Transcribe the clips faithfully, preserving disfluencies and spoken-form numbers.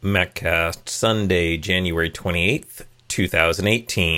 MacCast, Sunday, January twenty-eighth, twenty eighteen.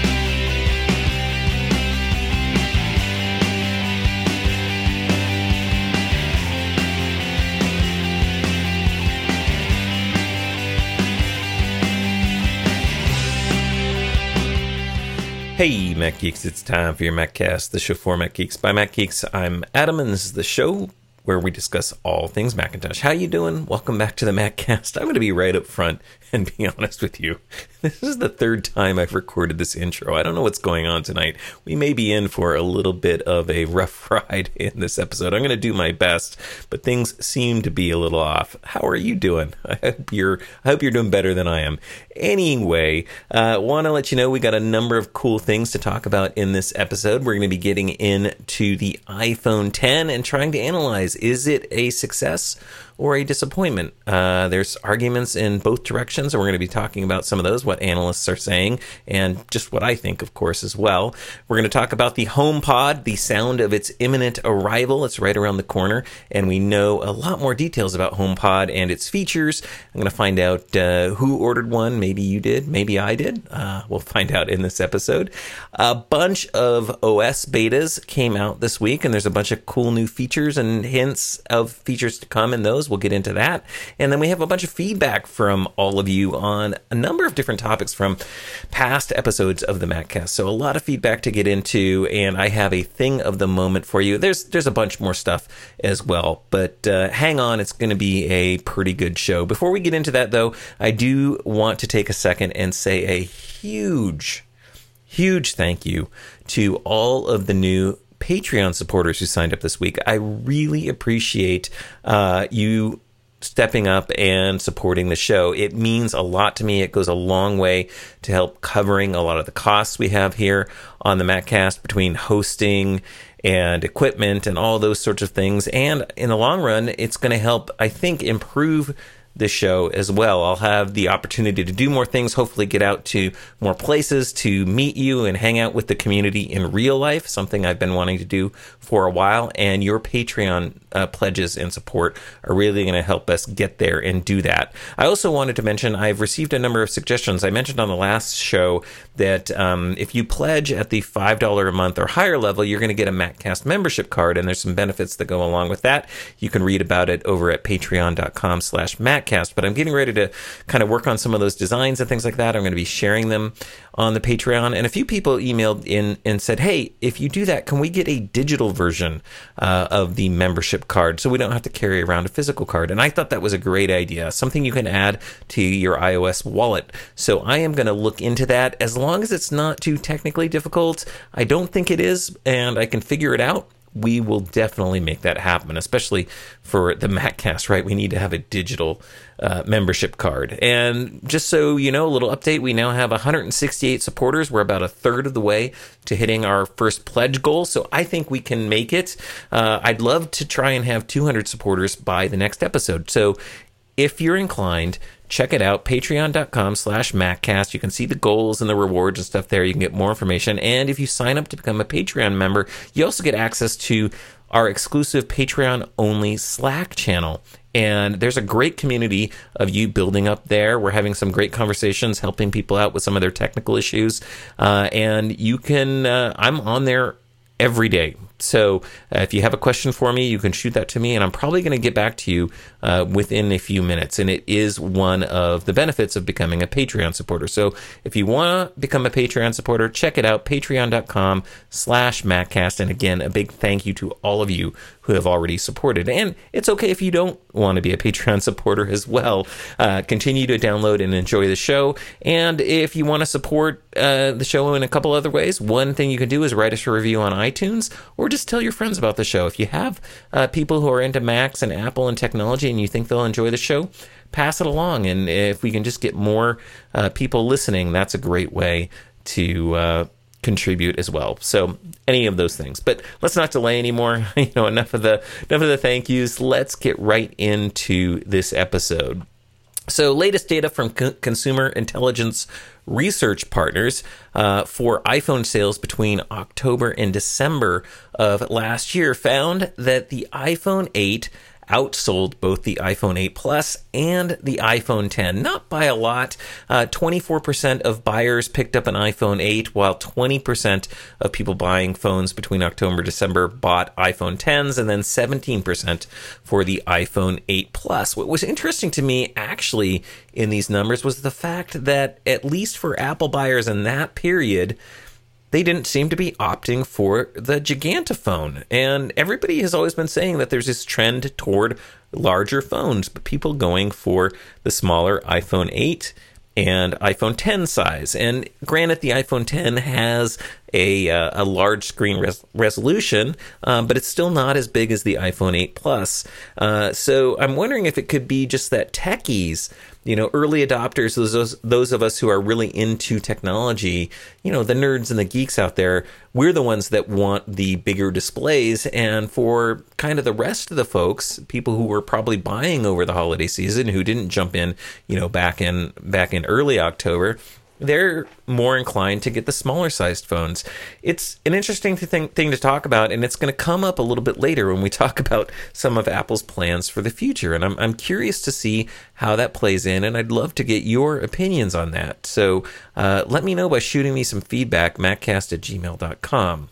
Hey, Mac Geeks, it's time for your MacCast, the show for Mac Geeks by Mac Geeks. I'm Adam, and this is the show where we discuss all things Macintosh. How you doing? Welcome back to the MacCast. I'm going to be right up front and be honest with you. This is the third time I've recorded this intro. I don't know what's going on tonight. We may be in for a little bit of a rough ride in this episode. I'm going to do my best, but things seem to be a little off. How are you doing? I hope you're, I hope you're doing better than I am. Anyway, I uh, want to let you know we got a number of cool things to talk about in this episode. We're going to be getting into the iPhone ten and trying to analyze, is it a success or a disappointment? Uh, there's arguments in both directions, and we're going to be talking about some of those, what analysts are saying, and just what I think, of course, as well. We're going to talk about the HomePod, the sound of its imminent arrival. It's right around the corner, and we know a lot more details about HomePod and its features. I'm going to find out uh, who ordered one. Maybe you did, maybe I did. Uh, we'll find out in this episode. A bunch of O S betas came out this week, and there's a bunch of cool new features and hints of features to come in those. We'll get into that. And then we have a bunch of feedback from all of you on a number of different topics from past episodes of the MacCast. So a lot of feedback to get into, and I have a thing of the moment for you. There's there's a bunch more stuff as well, but uh, hang on, it's going to be a pretty good show. Before we get into that, though, I do want to take a second and say a huge, huge thank you to all of the new Patreon supporters who signed up this week. I really appreciate uh, you stepping up and supporting the show. It means a lot to me. It goes a long way to help covering a lot of the costs we have here on the MacCast between hosting and equipment and all those sorts of things. And in the long run, it's going to help, I think, improve the show as well. I'll have the opportunity to do more things, hopefully get out to more places to meet you and hang out with the community in real life, something I've been wanting to do for a while, and your Patreon uh, pledges and support are really going to help us get there and do that. I also wanted to mention I've received a number of suggestions. I mentioned on the last show that um, if you pledge at the five dollars a month or higher level, you're going to get a MacCast membership card, and there's some benefits that go along with that. You can read about it over at patreon.com slash Mac. But I'm getting ready to kind of work on some of those designs and things like that. I'm going to be sharing them on the Patreon. And a few people emailed in and said, hey, if you do that, can we get a digital version uh, of the membership card so we don't have to carry around a physical card? And I thought that was a great idea, something you can add to your iOS wallet. So I am going to look into that as long as it's not too technically difficult. I don't think it is, and I can figure it out. We will definitely make that happen, especially for the MacCast, right? We need to have a digital uh, membership card. And just so you know, a little update, we now have one hundred sixty-eight supporters. We're about a third of the way to hitting our first pledge goal, so I think we can make it. Uh, I'd love to try and have two hundred supporters by the next episode. So if you're inclined, check it out, patreon.com slash MacCast. You can see the goals and the rewards and stuff there. You can get more information. And if you sign up to become a Patreon member, you also get access to our exclusive Patreon-only Slack channel. And there's a great community of you building up there. We're having some great conversations, helping people out with some of their technical issues. Uh, and you can, uh, I'm on there every day. So uh, if you have a question for me, you can shoot that to me, and I'm probably going to get back to you uh, within a few minutes. And it is one of the benefits of becoming a Patreon supporter. So if you want to become a Patreon supporter, check it out, patreon.com slash MacCast. And again, a big thank you to all of you who have already supported. And it's okay if you don't want to be a Patreon supporter as well. Uh, continue to download and enjoy the show. And if you want to support uh, the show in a couple other ways, one thing you can do is write us a review on iTunes, or just tell your friends about the show. If you have uh, people who are into Macs and Apple and technology and you think they'll enjoy the show, pass it along. And if we can just get more uh, people listening, that's a great way to uh, contribute as well. So any of those things. But let's not delay anymore. You know, enough of the enough of the thank yous. Let's get right into this episode. So latest data from Co- Consumer Intelligence Research Partners uh, for iPhone sales between October and December of last year found that the iPhone eight outsold both the iPhone eight Plus and the iPhone ten. Not by a lot. Uh, twenty-four percent of buyers picked up an iPhone eight, while twenty percent of people buying phones between October and December bought iPhone tens, and then seventeen percent for the iPhone eight Plus. What was interesting to me, actually, in these numbers was the fact that, at least for Apple buyers in that period, they didn't seem to be opting for the Gigantophone. And everybody has always been saying that there's this trend toward larger phones, but people going for the smaller iPhone eight and iPhone ten size. And granted, the iPhone ten has a uh, a large screen res- resolution, um, but it's still not as big as the iPhone eight Plus. Uh, so I'm wondering if it could be just that techies, you know, early adopters, those those of us who are really into technology, you know, the nerds and the geeks out there, we're the ones that want the bigger displays. And for kind of the rest of the folks, people who were probably buying over the holiday season, who didn't jump in, you know, back in back in early October, they're more inclined to get the smaller sized phones. It's an interesting thing, thing to talk about, and it's going to come up a little bit later when we talk about some of Apple's plans for the future. And I'm, I'm curious to see how that plays in, and I'd love to get your opinions on that. So uh, let me know by shooting me some feedback, maccast at gmail dot com.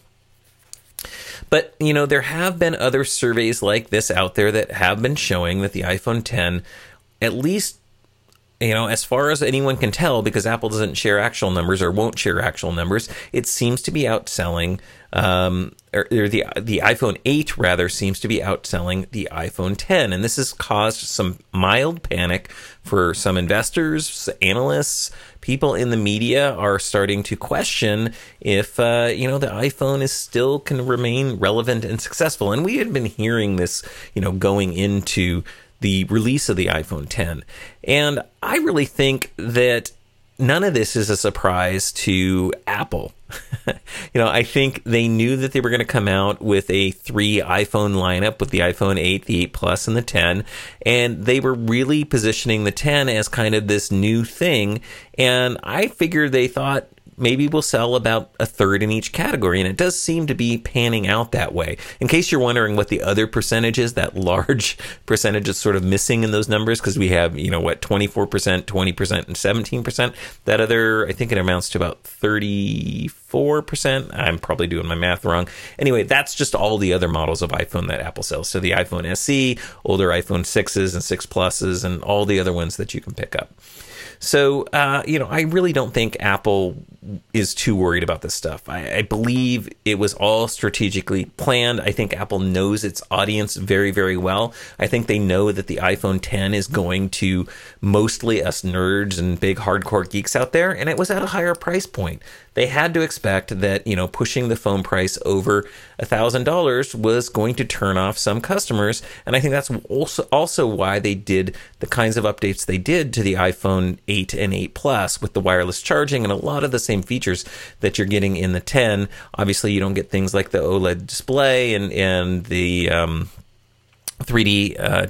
But, you know, there have been other surveys like this out there that have been showing that the iPhone ten, at least, you know, as far as anyone can tell, because Apple doesn't share actual numbers or won't share actual numbers, it seems to be outselling, um, or, or the the iPhone eight, rather, seems to be outselling the iPhone ten. And this has caused some mild panic for some investors, analysts. People in the media are starting to question if, uh, you know, the iPhone is still can remain relevant and successful. And we had been hearing this, you know, going into the release of the iPhone ten. And I really think that none of this is a surprise to Apple. You know, I think they knew that they were going to come out with a three iPhone lineup with the iPhone eight, the eight Plus, and the ten. And they were really positioning the ten as kind of this new thing. And I figured they thought, maybe we'll sell about a third in each category, and it does seem to be panning out that way. In case you're wondering what the other percentage is, that large percentage is sort of missing in those numbers, because we have, you know, what, twenty-four percent, twenty percent, and seventeen percent. That other, I think it amounts to about thirty-four percent. I'm probably doing my math wrong. Anyway, that's just all the other models of iPhone that Apple sells. So the iPhone S E, older iPhone sixes and six Pluses, and all the other ones that you can pick up. So, uh, you know, I really don't think Apple is too worried about this stuff. I, I believe it was all strategically planned. I think Apple knows its audience very, very well. I think they know that the iPhone ten is going to mostly us nerds and big hardcore geeks out there, and it was at a higher price point. They had to expect that, you know, pushing the phone price over one thousand dollars was going to turn off some customers. And I think that's also also why they did the kinds of updates they did to the iPhone eight and eight Plus with the wireless charging and a lot of the same features that you're getting in the ten. Obviously, you don't get things like the OLED display and, and the um, three D uh,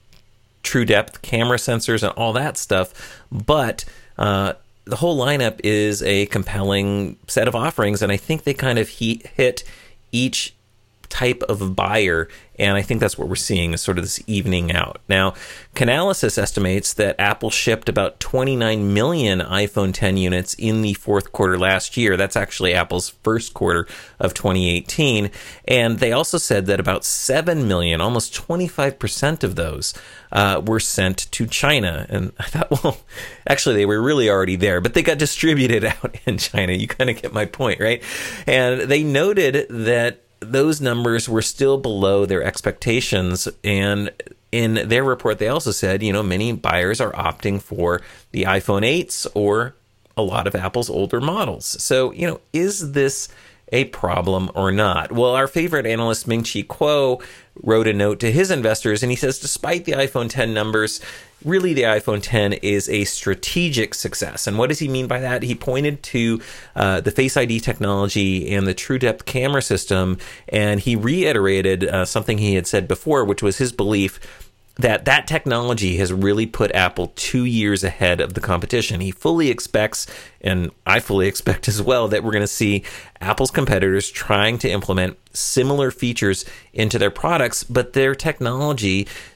true depth camera sensors and all that stuff. But uh, the whole lineup is a compelling set of offerings, and I think they kind of he- hit each type of buyer, and I think that's what we're seeing is sort of this evening out. Now, Canalys estimates that Apple shipped about twenty-nine million iPhone ten units in the fourth quarter last year. That's actually Apple's first quarter of twenty eighteen, and they also said that about seven million, almost twenty-five percent of those uh, were sent to China. And I thought, well, actually they were really already there, but they got distributed out in China. You kind of get my point, right? And they noted that those numbers were still below their expectations. And in their report, they also said, you know, many buyers are opting for the iPhone eights or a lot of Apple's older models. So, you know, is this a problem or not? Well, our favorite analyst, Ming-Chi Kuo, wrote a note to his investors, and he says, despite the iPhone ten numbers, really the iPhone ten is a strategic success. And what does he mean by that? He pointed to uh, the Face I D technology and the True Depth camera system, and he reiterated uh, something he had said before, which was his belief that that technology has really put Apple two years ahead of the competition. He fully expects, and I fully expect as well, that we're going to see Apple's competitors trying to implement similar features into their products, but their technology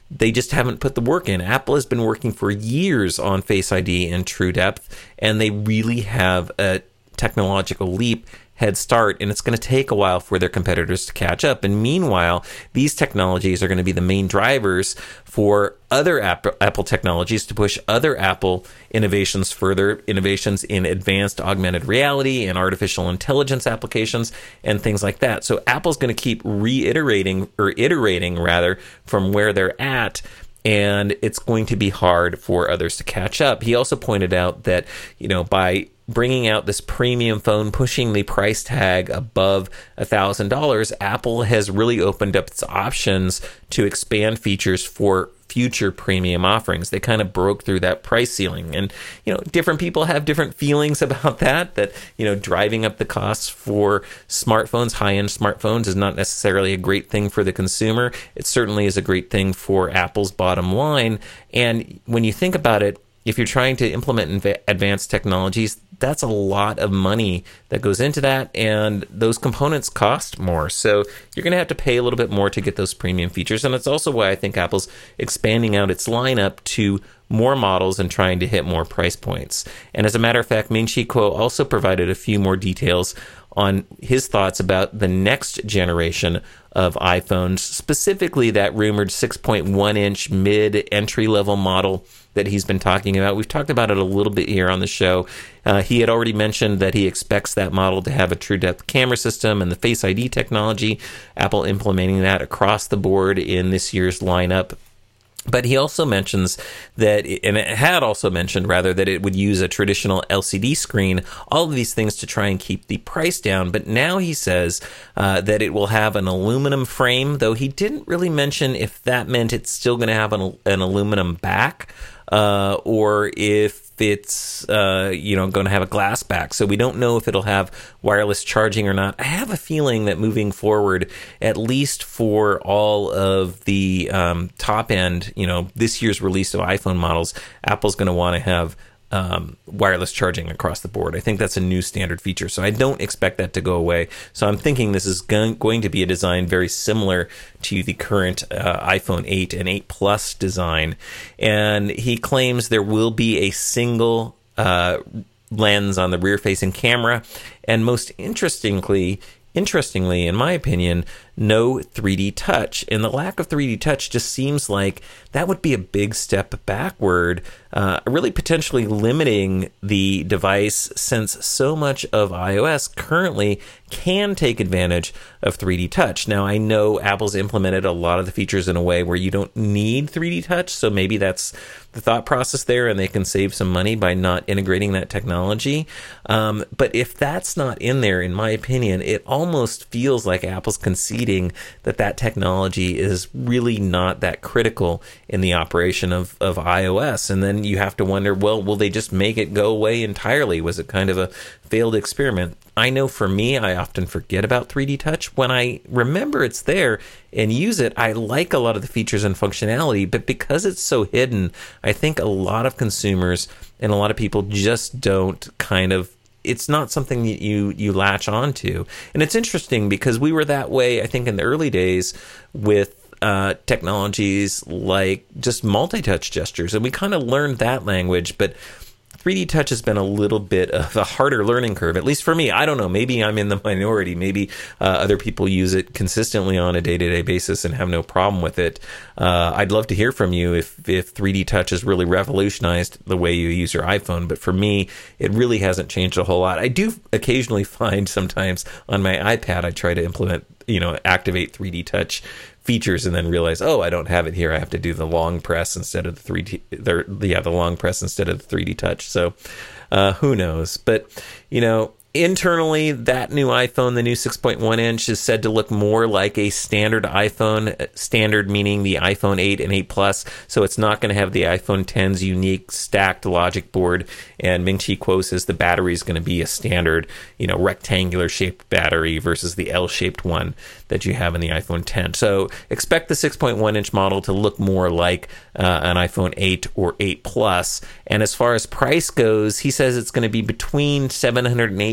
they just haven't put the work in. Apple has been working for years on Face I D and TrueDepth, and they really have a technological leap head start, and it's going to take a while for their competitors to catch up. And meanwhile, these technologies are going to be the main drivers for other Apple, Apple technologies to push other Apple innovations further, innovations in advanced augmented reality and artificial intelligence applications and things like that. So Apple's going to keep reiterating or iterating rather from where they're at, and it's going to be hard for others to catch up. He also pointed out that, you know, by bringing out this premium phone, pushing the price tag above one thousand dollars, Apple has really opened up its options to expand features for future premium offerings. They kind of broke through that price ceiling. And, you know, different people have different feelings about that, that, you know, driving up the costs for smartphones, high-end smartphones, is not necessarily a great thing for the consumer. It certainly is a great thing for Apple's bottom line. And when you think about it, if you're trying to implement inv- advanced technologies, that's a lot of money that goes into that, and those components cost more. So you're going to have to pay a little bit more to get those premium features, and that's also why I think Apple's expanding out its lineup to more models and trying to hit more price points. And as a matter of fact, Ming-Chi Kuo also provided a few more details on his thoughts about the next generation of iPhones, specifically that rumored six point one inch mid-entry level model that he's been talking about. We've talked about it a little bit here on the show. Uh, he had already mentioned that he expects that model to have a TrueDepth camera system and the Face I D technology, Apple implementing that across the board in this year's lineup. But he also mentions that, and it had also mentioned rather, that it would use a traditional L C D screen, all of these things to try and keep the price down. But now he says uh, that it will have an aluminum frame, though he didn't really mention if that meant it's still going to have an, an aluminum back uh, or if it's uh, you know going to have a glass back. So we don't know if it'll have wireless charging or not. I have a feeling that moving forward, at least for all of the um, top end, you know, this year's release of iPhone models, Apple's going to want to have um, wireless charging across the board. I think that's a new standard feature, so I don't expect that to go away. So I'm thinking this is going, going to be a design very similar to the current uh, iPhone eight and eight Plus design. And he claims there will be a single uh, lens on the rear-facing camera, and most interestingly, interestingly, in my opinion, no three D touch. And the lack of three D touch just seems like that would be a big step backward, uh, really potentially limiting the device, since so much of iOS currently can take advantage of three D touch. Now, I know Apple's implemented a lot of the features in a way where you don't need three D touch, so maybe that's the thought process there, and they can save some money by not integrating that technology. Um, but if that's not in there, in my opinion, it almost feels like Apple's conceding that that technology is really not that critical in the operation of, of iOS. And then you have to wonder, well, will they just make it go away entirely? Was it kind of a failed experiment? I know for me, I often forget about three D touch. When I remember it's there and use it, I like a lot of the features and functionality, but because it's so hidden, I think a lot of consumers and a lot of people just don't kind of, it's not something that you, you latch onto. And it's interesting because we were that way, I think, in the early days with uh, technologies like just multi-touch gestures. And we kind of learned that language, but three D touch has been a little bit of a harder learning curve, at least for me. I don't know. Maybe I'm in the minority. Maybe uh, other people use it consistently on a day-to-day basis and have no problem with it. Uh, I'd love to hear from you if, if three D touch has really revolutionized the way you use your iPhone. But for me, it really hasn't changed a whole lot. I do occasionally find sometimes on my iPad, I try to implement, you know, activate three D touch features and then realize, oh, I don't have it here. I have to do the long press instead of the three D, the, yeah, the long press instead of the three D touch. So uh, who knows? But, you know, internally, that new iPhone, the new six point one inch, is said to look more like a standard iPhone, standard meaning the iPhone eight and eight Plus. So it's not going to have the iPhone ten's unique stacked logic board. And Ming-Chi Kuo says the battery is going to be a standard, you know, rectangular shaped battery versus the L-shaped one that you have in the iPhone ten. So expect the six point one inch model to look more like uh, an iPhone eight or eight Plus. And as far as price goes, he says it's going to be between seven hundred eight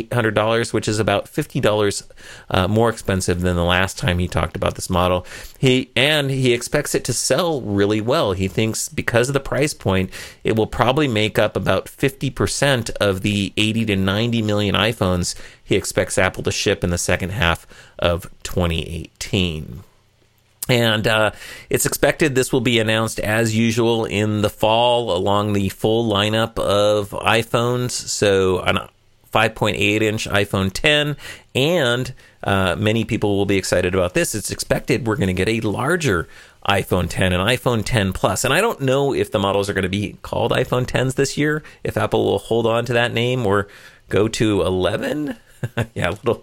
eight hundred dollars, which is about fifty dollars uh, more expensive than the last time he talked about this model. He and he expects it to sell really well. He thinks because of the price point, it will probably make up about fifty percent of the eighty to ninety million iPhones he expects Apple to ship in the second half of twenty eighteen. And uh, it's expected this will be announced as usual in the fall along the full lineup of iPhones. So an five point eight inch iPhone ten, and uh, many people will be excited about this. It's expected we're going to get a larger iPhone ten, an iPhone ten Plus. And I don't know if the models are going to be called iPhone tens this year, if Apple will hold on to that name or go to eleven. Yeah, a little...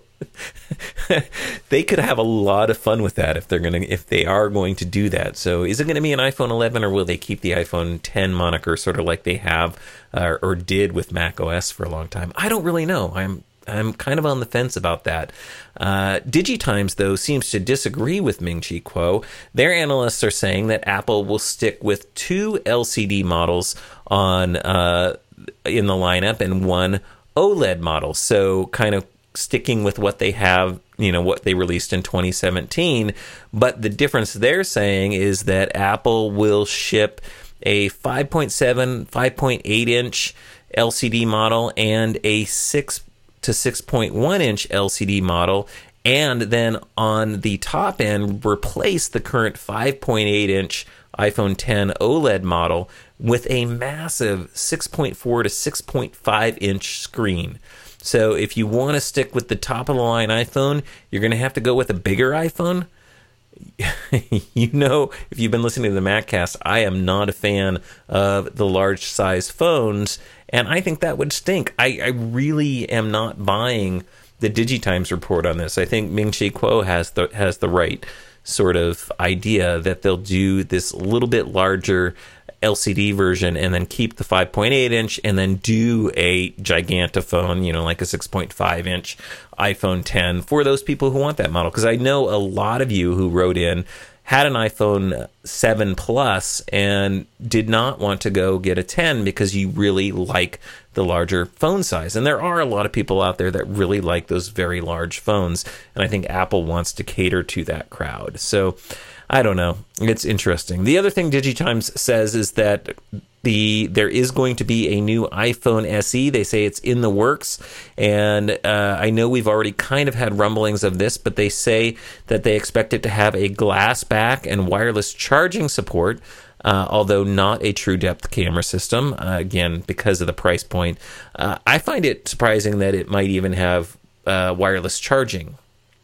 They could have a lot of fun with that if they're gonna if they are going to do that. So is it going to be an iPhone eleven, or will they keep the iPhone ten moniker sort of like they have uh, or did with macOS for a long time? I don't really know. I'm I'm kind of on the fence about that. Uh, DigiTimes, though, seems to disagree with Ming-Chi Kuo. Their analysts are saying that Apple will stick with two L C D models on uh, in the lineup and one OLED model. So kind of sticking with what they have, you know, what they released in twenty seventeen. But the difference they're saying is that Apple will ship a five point seven, five point eight inch L C D model and a six to six point one inch L C D model, and then on the top end replace the current five point eight inch iPhone ten OLED model with a massive six point four to six point five inch screen. So if you want to stick with the top of the line iPhone, you're going to have to go with a bigger iPhone. You know, if you've been listening to the MacCast, I am not a fan of the large size phones, and I think that would stink. I, I really am not buying the DigiTimes report on this. I think Ming-Chi Kuo has the has the right sort of idea that they'll do this little bit larger L C D version and then keep the five point eight inch and then do a gigantophone, you know, like a six point five inch iPhone ten for those people who want that model. Because I know a lot of you who wrote in had an iPhone seven Plus and did not want to go get a ten because you really like the larger phone size. And there are a lot of people out there that really like those very large phones. And I think Apple wants to cater to that crowd. So I don't know. It's interesting. The other thing DigiTimes says is that the there is going to be a new iPhone S E. They say it's in the works. And uh, I know we've already kind of had rumblings of this, but they say that they expect it to have a glass back and wireless charging support, uh, although not a true depth camera system, uh, again, because of the price point. Uh, I find it surprising that it might even have uh, wireless charging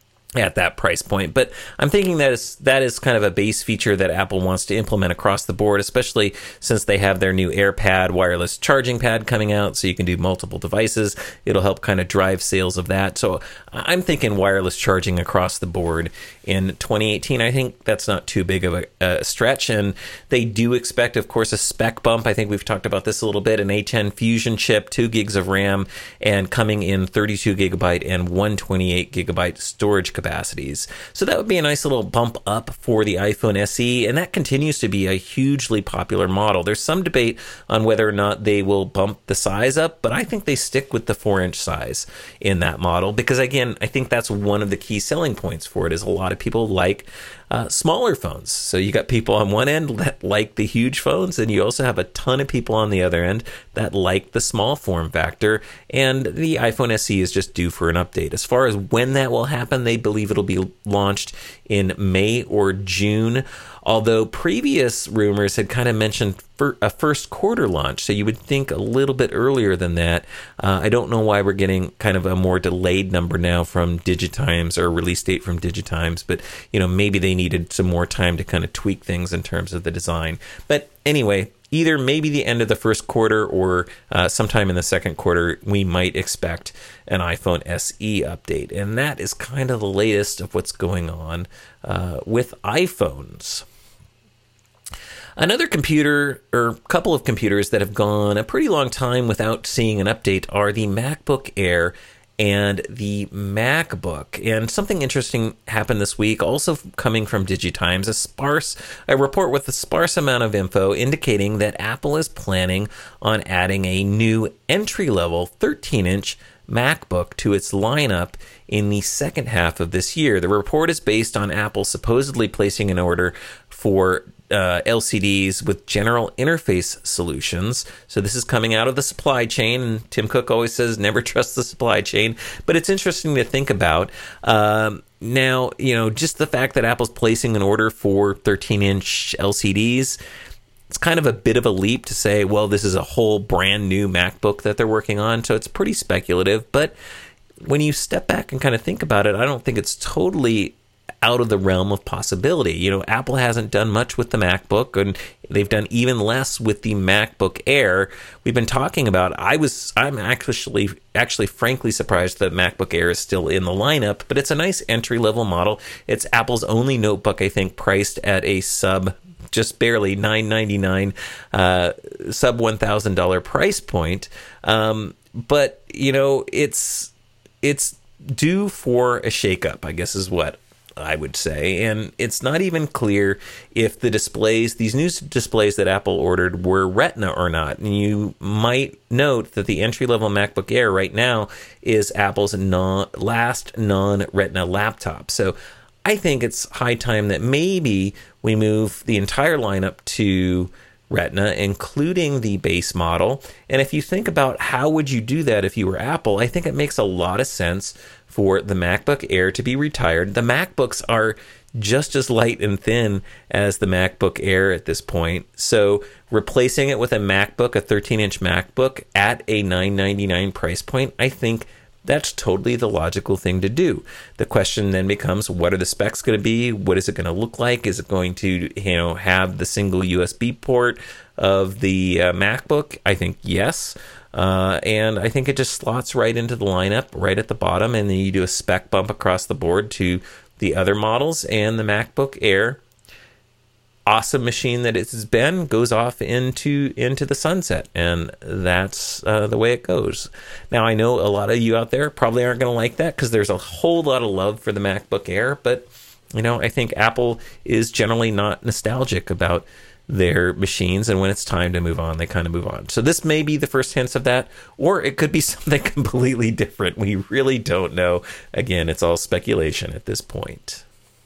at that price point. But I'm thinking that is, that is kind of a base feature that Apple wants to implement across the board, especially since they have their new AirPad wireless charging pad coming out, so you can do multiple devices. It'll help kind of drive sales of that. So I'm thinking wireless charging across the board in twenty eighteen. I think that's not too big of a, a stretch. And they do expect, of course, a spec bump. I think we've talked about this a little bit. An A ten Fusion chip, two gigs of RAM, and coming in thirty-two gigabyte and one twenty-eight gigabyte storage capacities. So that would be a nice little bump up for the iPhone S E, and that continues to be a hugely popular model. There's some debate on whether or not they will bump the size up, but I think they stick with the four inch size in that model because, again, I think that's one of the key selling points for it is a lot of people like uh, smaller phones. So you got people on one end that like the huge phones, and you also have a ton of people on the other end that like the small form factor, and the iPhone S E is just due for an update. As far as when that will happen, they believe it'll be launched in May or June, although previous rumors had kind of mentioned a first quarter launch, so you would think a little bit earlier than that. Uh, I don't know why we're getting kind of a more delayed number now from DigiTimes, or release date from DigiTimes, but you know, maybe they needed some more time to kind of tweak things in terms of the design. But anyway, either maybe the end of the first quarter or uh, sometime in the second quarter, we might expect an iPhone S E update. And that is kind of the latest of what's going on uh, with iPhones. Another computer, or couple of computers that have gone a pretty long time without seeing an update are the MacBook Air and the MacBook. And something interesting happened this week, also coming from DigiTimes, a sparse a report with a sparse amount of info indicating that Apple is planning on adding a new entry-level thirteen inch MacBook to its lineup in the second half of this year. The report is based on Apple supposedly placing an order for uh, L C Ds with general interface solutions. So this is coming out of the supply chain, and Tim Cook always says never trust the supply chain, but it's interesting to think about. Um, now, you know, just the fact that Apple's placing an order for thirteen inch L C Ds, it's kind of a bit of a leap to say, well, this is a whole brand new MacBook that they're working on. So it's pretty speculative. But when you step back and kind of think about it, I don't think it's totally out of the realm of possibility. You know, Apple hasn't done much with the MacBook, and they've done even less with the MacBook Air. We've been talking about, I was, I'm actually, actually frankly surprised that MacBook Air is still in the lineup, but it's a nice entry-level model. It's Apple's only notebook, I think, priced at a sub just barely nine ninety-nine, uh, sub one thousand dollars price point. Um, but, you know, it's it's due for a shakeup, I guess is what I would say. And it's not even clear if the displays, these new displays that Apple ordered, were Retina or not. And you might note that the entry-level MacBook Air right now is Apple's non, last non-Retina laptop. So I think it's high time that maybe we move the entire lineup to Retina, including the base model. And if you think about how would you do that if you were Apple, I think it makes a lot of sense for the MacBook Air to be retired. The MacBooks are just as light and thin as the MacBook Air at this point. So replacing it with a MacBook, a thirteen inch MacBook at a nine ninety-nine price point, I think that's totally the logical thing to do. The question then becomes, what are the specs going to be? What is it going to look like? Is it going to, you know, have the single U S B port of the uh, MacBook? I think yes. Uh, and I think it just slots right into the lineup, right at the bottom, and then you do a spec bump across the board to the other models, and the MacBook Air, awesome machine that it has been, goes off into into the sunset, and that's uh, the way it goes. Now, I know a lot of you out there probably aren't going to like that because there's a whole lot of love for the MacBook Air, but you know, I think Apple is generally not nostalgic about their machines, and when it's time to move on, they kind of move on. So this may be the first hints of that, or it could be something completely different. We really don't know. Again, it's all speculation at this point.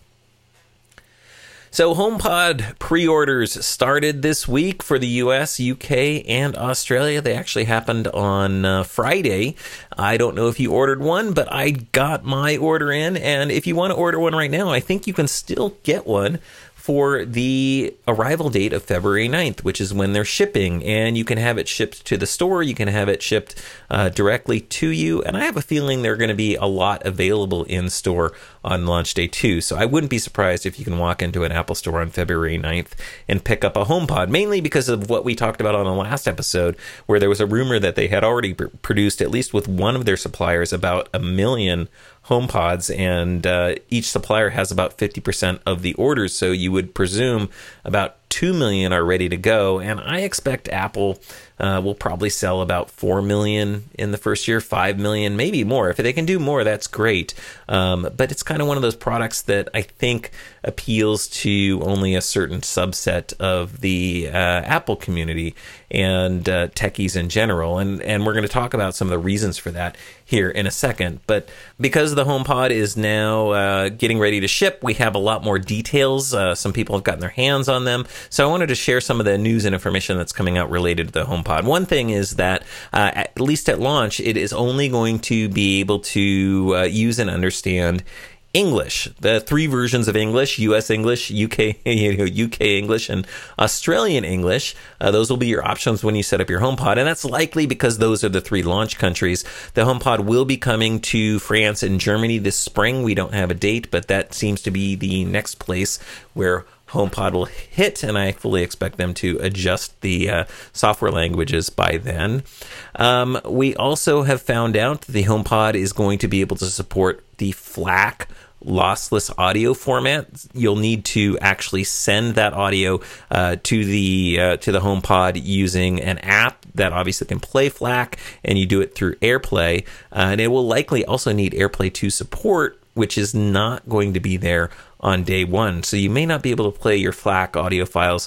So HomePod pre-orders started this week for the U S, U K, and Australia. They actually happened on uh, Friday. I don't know if you ordered one, but I got my order in. And if you want to order one right now, I think you can still get one for the arrival date of February ninth, which is when they're shipping. And you can have it shipped to the store. You can have it shipped uh, directly to you. And I have a feeling there are going to be a lot available in store on launch day too. So I wouldn't be surprised if you can walk into an Apple store on February ninth and pick up a HomePod, mainly because of what we talked about on the last episode, where there was a rumor that they had already pr- produced, at least with one of their suppliers, about a million HomePods, and uh, each supplier has about fifty percent of the orders, so you would presume about two million are ready to go, and I expect Apple uh, will probably sell about four million in the first year, five million, maybe more. If they can do more, that's great, um, but it's kind of one of those products that I think appeals to only a certain subset of the uh, Apple community and uh, techies in general, and, and we're going to talk about some of the reasons for that here in a second. But because the HomePod is now uh, getting ready to ship, we have a lot more details. Uh, some people have gotten their hands on them. So I wanted to share some of the news and information that's coming out related to the HomePod. One thing is that, uh, at least at launch, it is only going to be able to uh, use and understand English. The three versions of English: U S English, U K, you know, U K English, and Australian English. Uh, those will be your options when you set up your HomePod, and that's likely because those are the three launch countries. The HomePod will be coming to France and Germany this spring. We don't have a date, but that seems to be the next place where HomePod will hit, and I fully expect them to adjust the uh, software languages by then. Um, we also have found out that the HomePod is going to be able to support the FLAC lossless audio format. You'll need to actually send that audio uh, to the uh, to the HomePod using an app that obviously can play FLAC, and you do it through AirPlay. Uh, and it will likely also need AirPlay two support, which is not going to be there on day one. So you may not be able to play your FLAC audio files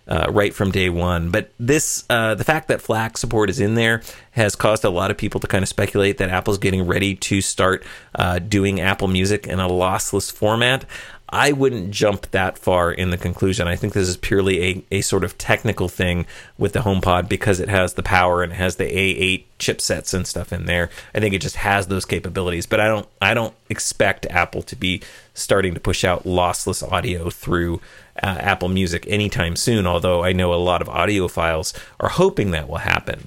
uh, right from day one. But this, uh, the fact that FLAC support is in there has caused a lot of people to kind of speculate that Apple's getting ready to start uh, doing Apple Music in a lossless format. I wouldn't jump that far in the conclusion. I think this is purely a, a sort of technical thing with the HomePod because it has the power and it has the A eight chipsets and stuff in there. I think it just has those capabilities, but I don't I don't expect Apple to be starting to push out lossless audio through uh, Apple Music anytime soon, although I know a lot of audiophiles are hoping that will happen.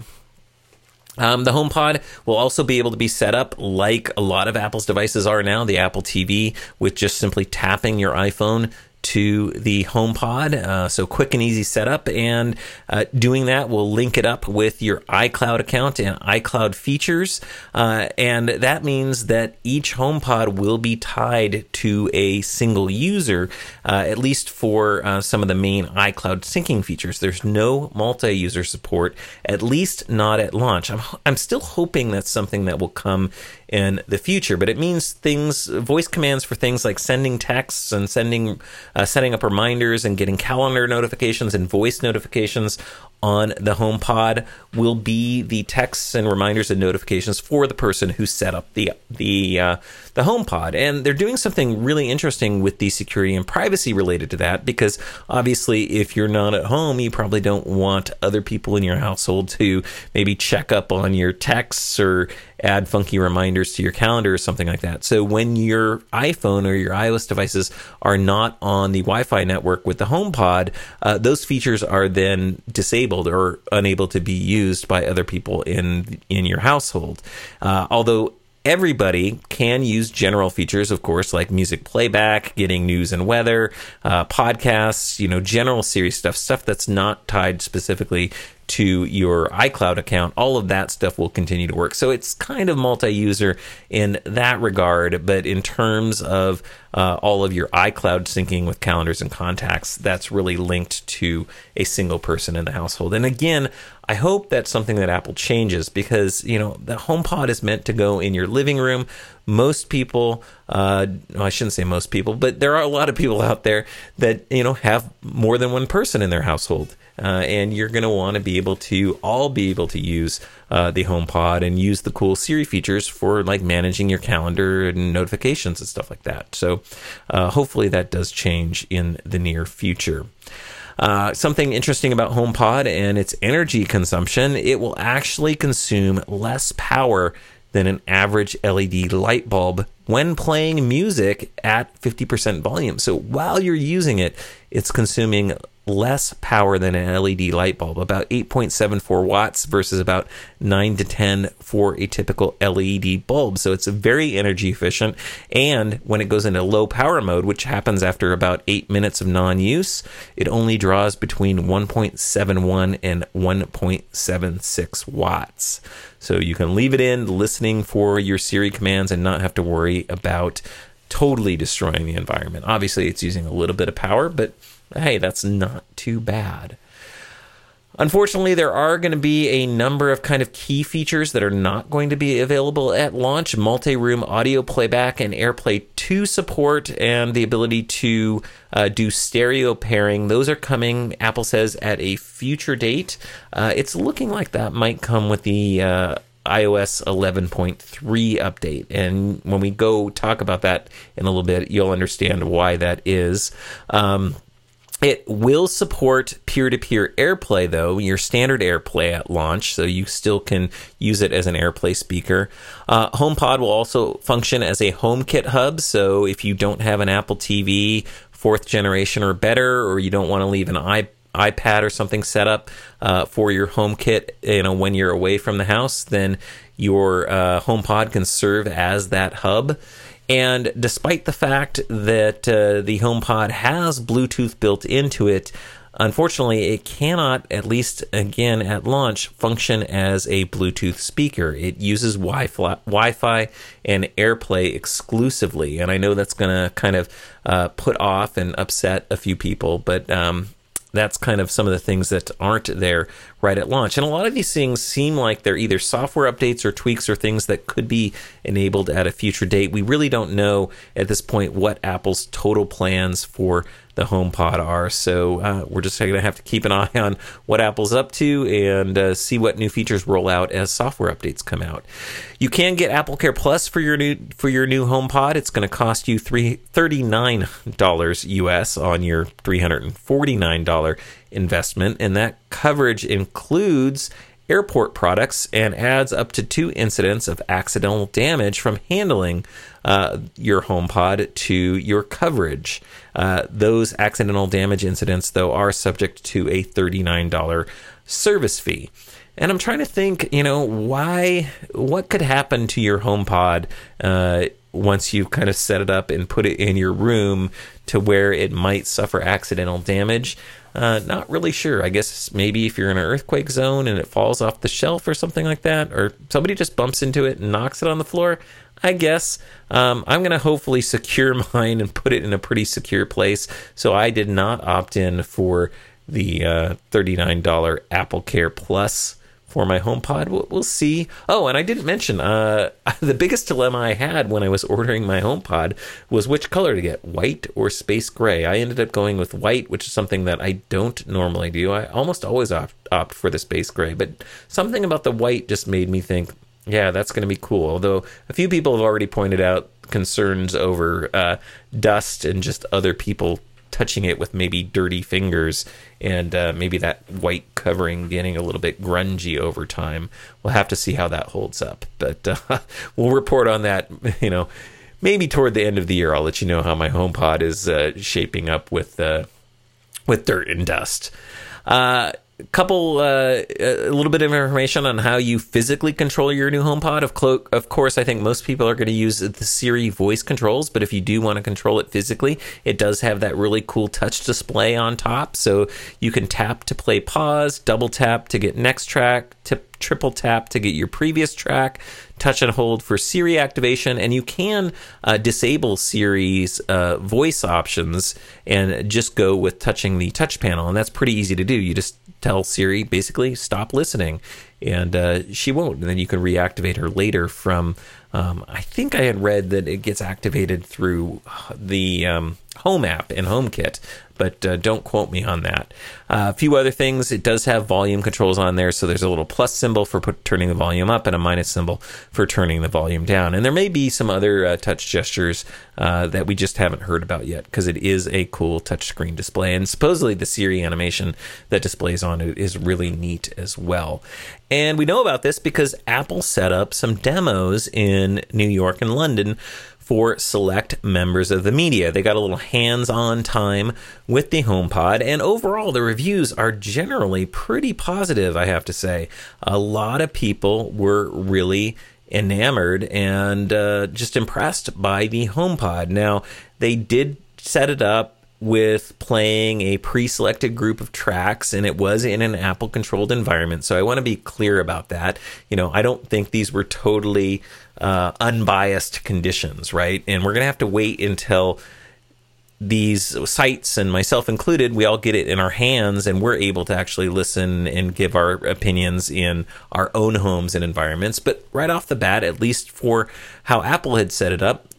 Um, the HomePod will also be able to be set up like a lot of Apple's devices are now, the Apple T V, with just simply tapping your iPhone to the HomePod. Uh, so quick and easy setup, and uh, doing that will link it up with your iCloud account and iCloud features. Uh, and that means that each HomePod will be tied to a single user, uh, at least for uh, some of the main iCloud syncing features. There's no multi-user support, at least not at launch. I'm, I'm still hoping that's something that will come in the future, but it means things, voice commands for things like sending texts and sending, uh, setting up reminders and getting calendar notifications and voice notifications on the HomePod will be the texts and reminders and notifications for the person who set up the the uh, the HomePod. And they're doing something really interesting with the security and privacy related to that, because obviously if you're not at home, you probably don't want other people in your household to maybe check up on your texts or add funky reminders to your calendar or something like that. So when your iPhone or your iOS devices are not on the Wi-Fi network with the HomePod, uh, those features are then disabled or unable to be used by other people in in your household. Uh, although everybody can use general features, of course, like music playback, getting news and weather, uh, podcasts, you know, general Siri stuff, stuff that's not tied specifically to your iCloud account. All of that stuff will continue to work. So it's kind of multi-user in that regard, but in terms of uh, all of your iCloud syncing with calendars and contacts, that's really linked to a single person in the household. And again, I hope that's something that Apple changes, because, you know, the HomePod is meant to go in your living room. Most people, uh, well, I shouldn't say most people, but there are a lot of people out there that, you know, have more than one person in their household. Uh, and you're going to want to be able to all be able to use uh, the HomePod and use the cool Siri features for like managing your calendar and notifications and stuff like that. So uh, hopefully that does change in the near future. Uh, something interesting about HomePod and its energy consumption, it will actually consume less power than an average L E D light bulb when playing music at fifty percent volume. So while you're using it, it's consuming less power than an L E D light bulb, about eight point seven four watts versus about nine to ten for a typical L E D bulb. So it's very energy efficient. And when it goes into low power mode, which happens after about eight minutes of non-use, it only draws between one point seven one and one point seven six watts. So you can leave it in listening for your Siri commands and not have to worry about totally destroying the environment. Obviously, it's using a little bit of power, but hey, that's not too bad. Unfortunately, there are going to be a number of kind of key features that are not going to be available at launch. Multi-room audio playback and AirPlay two support and the ability to uh, do stereo pairing. Those are coming, Apple says, at a future date. Uh, it's looking like that might come with the uh, iOS eleven point three update. And when we go talk about that in a little bit, you'll understand why that is. Um, It will support peer-to-peer AirPlay, though, your standard AirPlay at launch, so you still can use it as an AirPlay speaker. Uh, HomePod will also function as a HomeKit hub, so if you don't have an Apple T V, fourth generation or better, or you don't want to leave an iPad, iPad or something set up uh, for your HomeKit, you know, when you're away from the house, then your uh, HomePod can serve as that hub. And despite the fact that uh, the HomePod has Bluetooth built into it, unfortunately, it cannot, at least again at launch, function as a Bluetooth speaker. It uses Wi-Fi, Wi-Fi and AirPlay exclusively, and I know that's going to kind of uh, put off and upset a few people, but um, that's kind of some of the things that aren't there right at launch. And a lot of these things seem like they're either software updates or tweaks or things that could be enabled at a future date. We really don't know at this point what Apple's total plans for the HomePod are. So uh, we're just going to have to keep an eye on what Apple's up to and uh, see what new features roll out as software updates come out. You can get AppleCare Plus for your new for your new HomePod. It's going to cost you thirty-nine dollars U S on your three hundred forty-nine dollars investment, and that coverage includes airport products and adds up to two incidents of accidental damage from handling uh, your HomePod to your coverage. Uh, those accidental damage incidents, though, are subject to a thirty-nine dollars service fee. And I'm trying to think, you know, why, what could happen to your HomePod uh, once you've kind of set it up and put it in your room to where it might suffer accidental damage? Uh, not really sure. I guess maybe if you're in an earthquake zone and it falls off the shelf or something like that, or somebody just bumps into it and knocks it on the floor, I guess. Um, I'm going to hopefully secure mine and put it in a pretty secure place. So I did not opt in for the uh, thirty-nine dollars AppleCare Plus for my HomePod. We'll, we'll see. Oh, and I didn't mention, uh, the biggest dilemma I had when I was ordering my HomePod was which color to get, white or space gray. I ended up going with white, which is something that I don't normally do. I almost always opt, opt for the space gray, but something about the white just made me think, yeah, that's going to be cool. Although a few people have already pointed out concerns over uh, dust and just other people touching it with maybe dirty fingers, and uh, maybe that white covering getting a little bit grungy over time. We'll have to see how that holds up, but uh, we'll report on that, you know, maybe toward the end of the year. I'll let you know how my HomePod is uh, shaping up with uh, with dirt and dust. Uh, couple uh, a little bit of information on how you physically control your new HomePod. Of, clo- of course, I think most people are going to use the Siri voice controls, but if you do want to control it physically, it does have that really cool touch display on top, so you can tap to play pause, double tap to get next track, tip, triple tap to get your previous track, touch and hold for Siri activation, and you can uh, disable Siri's uh, voice options and just go with touching the touch panel, and that's pretty easy to do. You just tell Siri, basically, stop listening, and uh, she won't. And then you can reactivate her later from, um, I think I had read that it gets activated through the um, Home app in HomeKit, but uh, don't quote me on that. Uh, a few other things. It does have volume controls on there, so there's a little plus symbol for put, turning the volume up and a minus symbol for turning the volume down. And there may be some other uh, touch gestures uh, that we just haven't heard about yet, because it is a cool touchscreen display. And supposedly the Siri animation that displays on it is really neat as well. And we know about this because Apple set up some demos in New York and London for select members of the media. They got a little hands-on time with the HomePod, and overall the reviews are generally pretty positive, I have to say. A lot of people were really enamored and uh, just impressed by the HomePod. Now, they did set it up with playing a pre-selected group of tracks, and it was in an Apple-controlled environment, so I want to be clear about that. You know, I don't think these were totally uh, unbiased conditions, right? And we're going to have to wait until these sites, and myself included, we all get it in our hands, and we're able to actually listen and give our opinions in our own homes and environments. But right off the bat, at least for how Apple had set it up,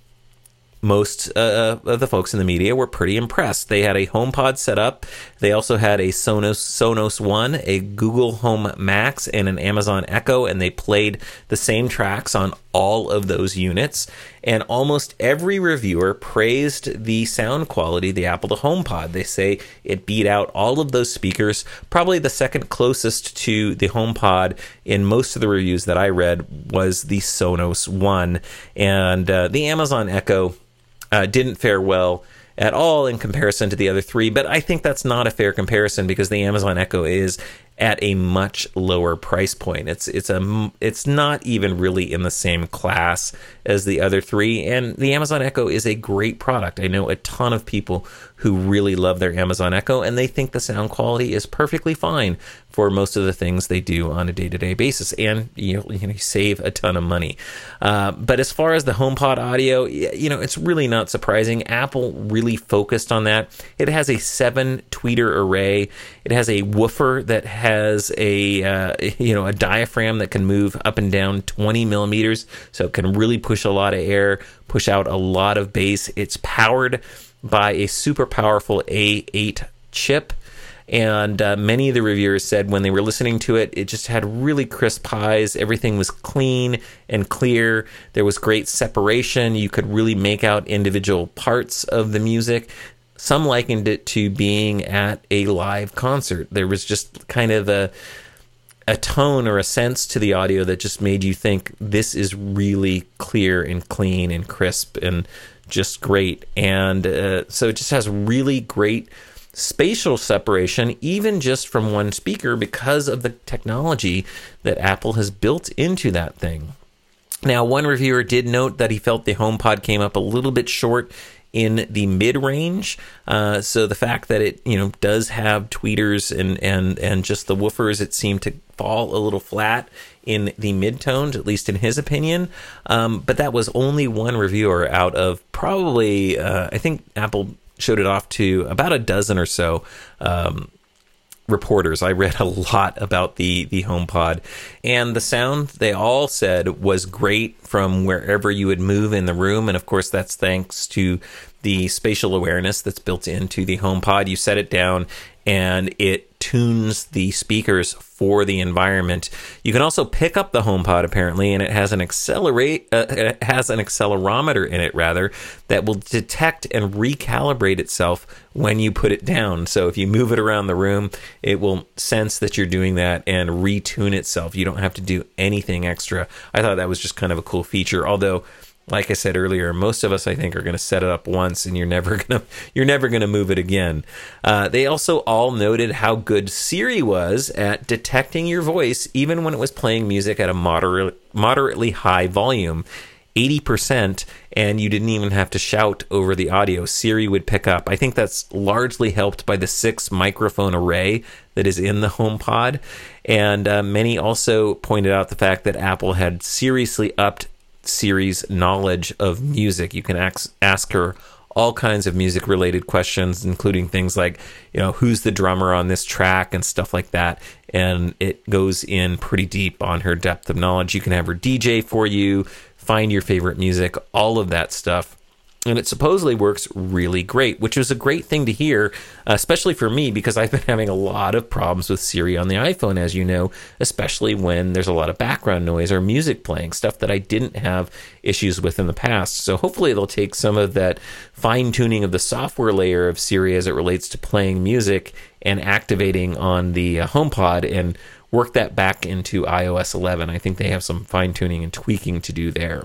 most uh, of the folks in the media were pretty impressed. They had a HomePod set up. They also had a Sonos Sonos One, a Google Home Max, and an Amazon Echo, and they played the same tracks on all of those units. And almost every reviewer praised the sound quality of the Apple HomePod. They say it beat out all of those speakers. Probably the second closest to the HomePod in most of the reviews that I read was the Sonos One. And uh, the Amazon Echo Uh, didn't fare well at all in comparison to the other three, but I think that's not a fair comparison because the Amazon Echo is at a much lower price point. It's it's a it's not even really in the same class as the other three, and the Amazon Echo is a great product. I know a ton of people who really love their Amazon Echo, and they think the sound quality is perfectly fine for most of the things they do on a day-to-day basis, and you know, you know, you save a ton of money. Uh, but as far as the HomePod audio, you know, it's really not surprising. Apple really focused on that. It has a seven tweeter array. It has a woofer that has a uh, you know a diaphragm that can move up and down twenty millimeters, so it can really push a lot of air, push out a lot of bass. It's powered by a super powerful A eight chip. And uh, many of the reviewers said when they were listening to it, it just had really crisp highs. Everything was clean and clear. There was great separation. You could really make out individual parts of the music. Some likened it to being at a live concert. There was just kind of a a tone or a sense to the audio that just made you think this is really clear and clean and crisp and just great. And uh, so it just has really great spatial separation, even just from one speaker, because of the technology that Apple has built into that thing. Now, one reviewer did note that he felt the HomePod came up a little bit short in the mid-range. Uh, so the fact that it, you know, does have tweeters and, and, and just the woofers, it seemed to fall a little flat in the mid-tones, at least in his opinion. Um, but that was only one reviewer out of probably, uh, I think Apple showed it off to about a dozen or so um, reporters. I read a lot about the the HomePod, and the sound, they all said, was great from wherever you would move in the room. And of course, that's thanks to the spatial awareness that's built into the HomePod. You set it down and it tunes the speakers for the environment. You can also pick up the HomePod apparently, and it has an accelerate uh, it has an accelerometer in it rather that will detect and recalibrate itself when you put it down. So if you move it around the room, it will sense that you're doing that and retune itself. You don't have to do anything extra. I thought that was just kind of a cool feature, although like I said earlier, most of us, I think, are going to set it up once, and you're never gonna you're never going to move it again. Uh, they also all noted how good Siri was at detecting your voice, even when it was playing music at a moderate, moderately high volume, eighty percent, and you didn't even have to shout over the audio. Siri would pick up. I think that's largely helped by the six microphone array that is in the HomePod, and uh, many also pointed out the fact that Apple had seriously upped Siri's knowledge of music. You can ask, ask her all kinds of music related questions, including things like, you know, who's the drummer on this track and stuff like that. And it goes in pretty deep on her depth of knowledge. You can have her D J for you, find your favorite music, all of that stuff. And it supposedly works really great, which was a great thing to hear, especially for me, because I've been having a lot of problems with Siri on the iPhone, as you know, especially when there's a lot of background noise or music playing, stuff that I didn't have issues with in the past. So hopefully they'll take some of that fine-tuning of the software layer of Siri as it relates to playing music and activating on the uh, HomePod and work that back into i O S eleven. I think they have some fine-tuning and tweaking to do there.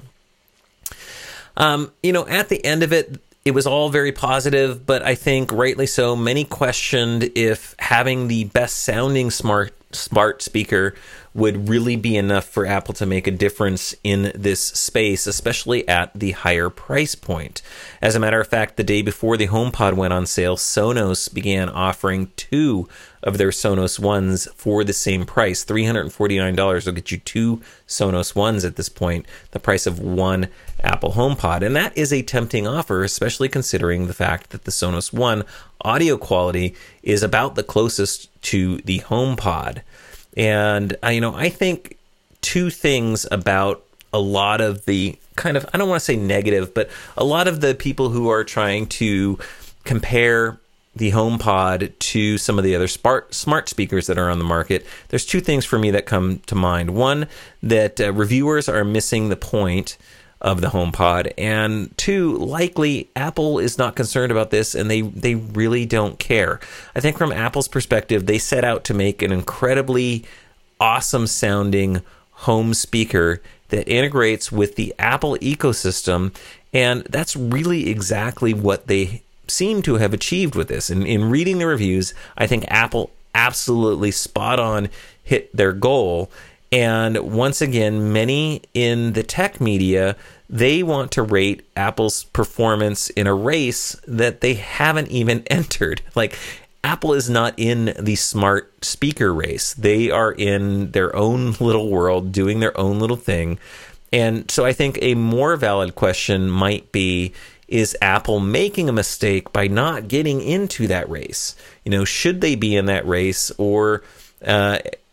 Um, you know, at the end of it, it was all very positive, but I think rightly so. Many questioned if having the best sounding smart smart speaker would really be enough for Apple to make a difference in this space, especially at the higher price point. As a matter of fact, the day before the HomePod went on sale, Sonos began offering two of their Sonos Ones for the same price. three hundred forty-nine dollars will get you two Sonos Ones at this point, the price of one Apple HomePod. And that is a tempting offer, especially considering the fact that the Sonos One audio quality is about the closest to the HomePod. And, uh, you know, I think two things about a lot of the kind of, I don't want to say negative, but a lot of the people who are trying to compare the HomePod to some of the other smart, smart speakers that are on the market, there's two things for me that come to mind. One, that uh, reviewers are missing the point of the HomePod, and two, likely Apple is not concerned about this, and they they really don't care. I think from Apple's perspective, they set out to make an incredibly awesome sounding home speaker that integrates with the Apple ecosystem, and that's really exactly what they seem to have achieved with this. And in reading the reviews, I think Apple absolutely spot on hit their goal. And once again, many in the tech media, they want to rate Apple's performance in a race that they haven't even entered. Like, Apple is not in the smart speaker race. They are in their own little world, doing their own little thing. And so I think a more valid question might be, is Apple making a mistake by not getting into that race? You know, should they be in that race, or uh,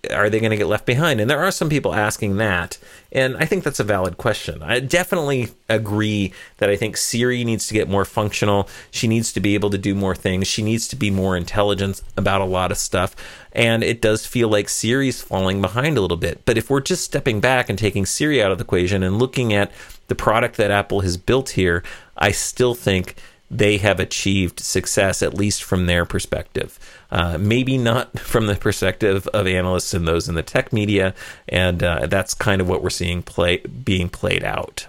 are they going to get left behind? And there are some people asking that, and I think that's a valid question. I definitely agree that I think Siri needs to get more functional. She needs to be able to do more things. She needs to be more intelligent about a lot of stuff, and it does feel like Siri's falling behind a little bit. But if we're just stepping back and taking Siri out of the equation and looking at the product that Apple has built here, I still think they have achieved success, at least from their perspective. Uh, maybe not from the perspective of analysts and those in the tech media, and uh, that's kind of what we're seeing play being played out.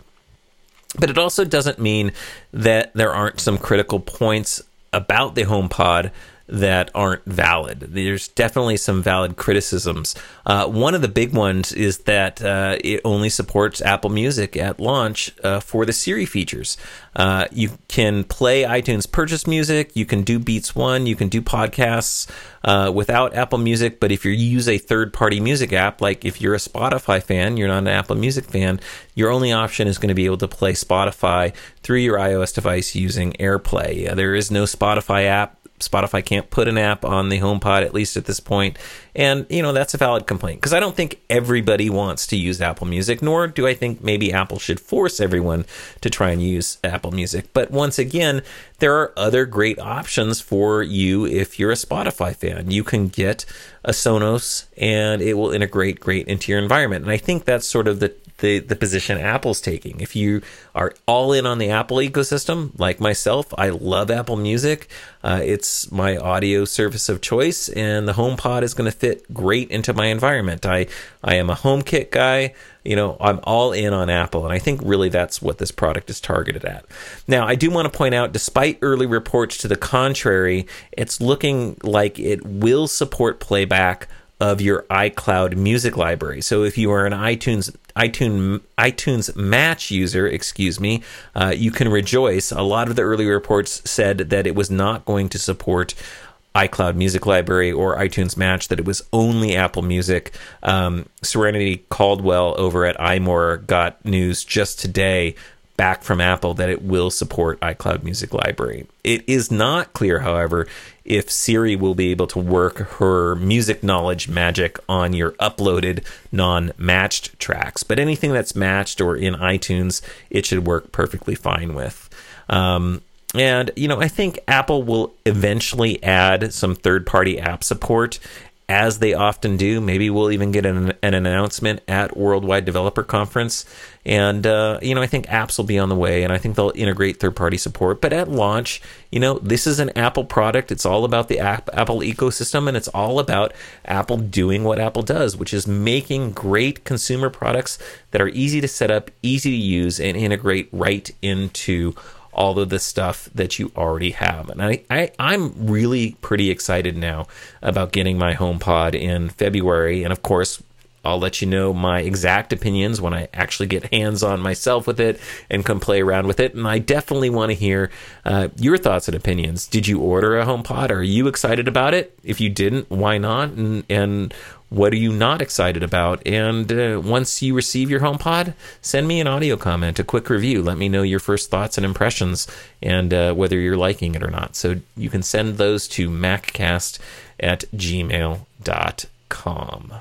But it also doesn't mean that there aren't some critical points about the HomePod that aren't valid. There's definitely some valid criticisms. Uh, one of the big ones is that uh, it only supports Apple Music at launch uh, for the Siri features. Uh, you can play iTunes Purchase Music, you can do Beats One, you can do podcasts uh, without Apple Music, but if you use a third-party music app, like if you're a Spotify fan, you're not an Apple Music fan, your only option is going to be able to play Spotify through your iOS device using AirPlay. Uh, there is no Spotify app. Spotify can't put an app on the HomePod, at least at this point. And, you know, that's a valid complaint, because I don't think everybody wants to use Apple Music, nor do I think maybe Apple should force everyone to try and use Apple Music. But once again, there are other great options for you if you're a Spotify fan. You can get a Sonos, and it will integrate great into your environment. And I think that's sort of the The, the position Apple's taking. If you are all in on the Apple ecosystem, like myself, I love Apple Music. Uh, it's my audio service of choice, and the HomePod is going to fit great into my environment. I, I am a HomeKit guy. You know, I'm all in on Apple, and I think really that's what this product is targeted at. Now, I do want to point out, despite early reports to the contrary, it's looking like it will support playback of your iCloud music library. So if you are an iTunes iTunes iTunes Match user, excuse me, uh, you can rejoice. A lot of the early reports said that it was not going to support iCloud Music Library or iTunes Match, that it was only Apple Music. Um, Serenity Caldwell over at iMore got news just today back from Apple that it will support iCloud Music Library. It is not clear, however, if Siri will be able to work her music knowledge magic on your uploaded non-matched tracks. But anything that's matched or in iTunes, it should work perfectly fine with. Um, and, you know, I think Apple will eventually add some third-party app support, as they often do. Maybe we'll even get an, an announcement at Worldwide Developer Conference. And, uh, you know, I think apps will be on the way, and I think they'll integrate third-party support. But at launch, you know, this is an Apple product. It's all about the app, Apple ecosystem, and it's all about Apple doing what Apple does, which is making great consumer products that are easy to set up, easy to use, and integrate right into all of the stuff that you already have. And I, I, I'm really pretty excited now about getting my HomePod in February. And of course, I'll let you know my exact opinions when I actually get hands-on myself with it and can play around with it. And I definitely want to hear uh, your thoughts and opinions. Did you order a HomePod? Are you excited about it? If you didn't, why not? And, and what are you not excited about? And uh, once you receive your HomePod, send me an audio comment, a quick review. Let me know your first thoughts and impressions, and uh, whether you're liking it or not. So you can send those to maccast at gmail dot com.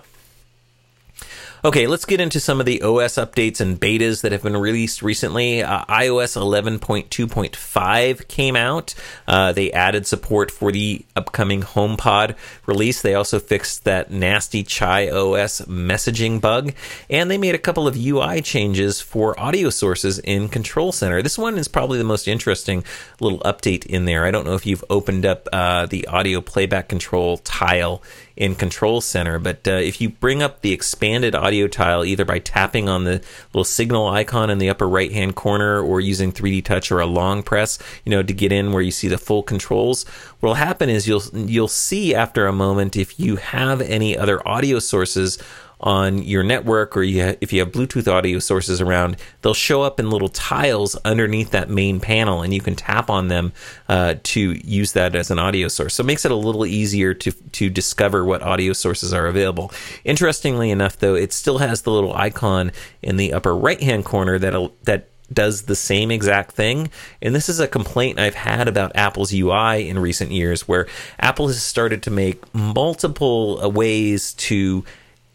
Okay, let's get into some of the O S updates and betas that have been released recently. Uh, iOS eleven point two point five came out. Uh, they added support for the upcoming HomePod release. They also fixed that nasty ChaiOS messaging bug. And they made a couple of U I changes for audio sources in Control Center. This one is probably the most interesting little update in there. I don't know if you've opened up uh, the audio playback control tile in Control Center, but uh, if you bring up the expanded audio tile either by tapping on the little signal icon in the upper right hand corner or using three D touch or a long press, you know, to get in where you see the full controls, what'll happen is you'll you'll see after a moment if you have any other audio sources on your network, or you ha- if you have Bluetooth audio sources around, they'll show up in little tiles underneath that main panel, and you can tap on them uh, to use that as an audio source. So it makes it a little easier to to discover what audio sources are available. Interestingly enough, though, it still has the little icon in the upper right-hand corner that that does the same exact thing. And this is a complaint I've had about Apple's U I in recent years, where Apple has started to make multiple ways to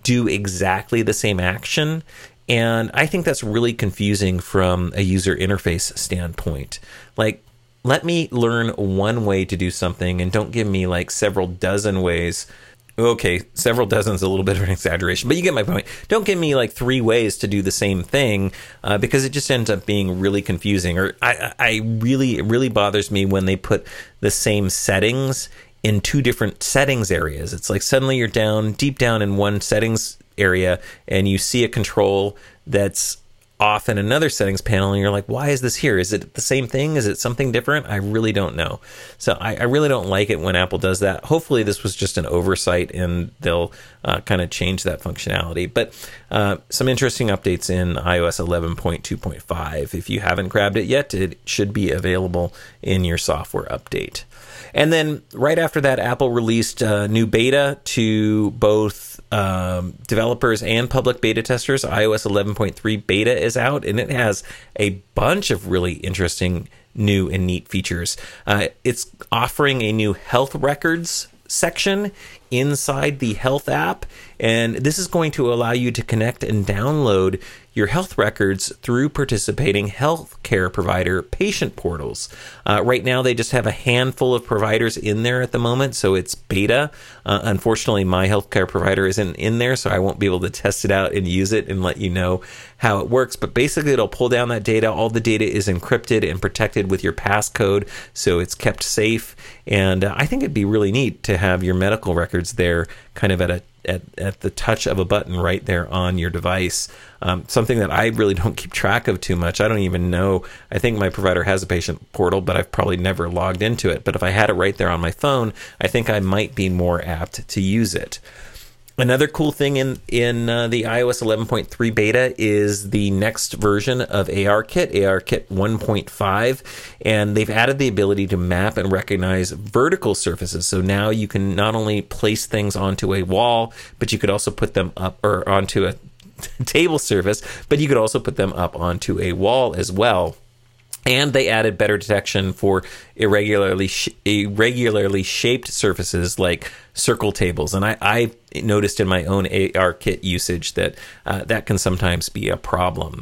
do exactly the same action. And I think that's really confusing from a user interface standpoint. Like, let me learn one way to do something and don't give me like several dozen ways. Okay, several dozen is a little bit of an exaggeration, but you get my point. Don't give me like three ways to do the same thing uh, because it just ends up being really confusing. Or I, I really, it really bothers me when they put the same settings in two different settings areas. It's like suddenly you're down, deep down in one settings area and you see a control that's off in another settings panel and you're like, why is this here? Is it the same thing? Is it something different? I really don't know. So I, I really don't like it when Apple does that. Hopefully this was just an oversight and they'll uh, kind of change that functionality. But uh, some interesting updates in iOS eleven point two point five. If you haven't grabbed it yet, it should be available in your software update. And then right after that, Apple released a new beta to both um, developers and public beta testers. iOS eleven point three beta is out, and it has a bunch of really interesting new and neat features. Uh, it's offering a new health records section inside the Health app, and this is going to allow you to connect and download your health records through participating healthcare provider patient portals. Uh, right now, they just have a handful of providers in there at the moment, so it's beta. Uh, unfortunately, my healthcare provider isn't in there, so I won't be able to test it out and use it and let you know how it works. But basically, it'll pull down that data. All the data is encrypted and protected with your passcode, so it's kept safe. And uh, I think it'd be really neat to have your medical records there kind of at a At, at the touch of a button right there on your device. Um, something that I really don't keep track of too much. I don't even know. I think my provider has a patient portal, but I've probably never logged into it. But if I had it right there on my phone, I think I might be more apt to use it. Another cool thing in, in uh, the iOS eleven point three beta is the next version of ARKit, ARKit one point five, and they've added the ability to map and recognize vertical surfaces. So now you can not only place things onto a wall, but you could also put them up or onto a table surface, but you could also put them up onto a wall as well. And they added better detection for irregularly sh- irregularly shaped surfaces like circle tables. And I, I noticed in my own ARKit usage that uh, that can sometimes be a problem.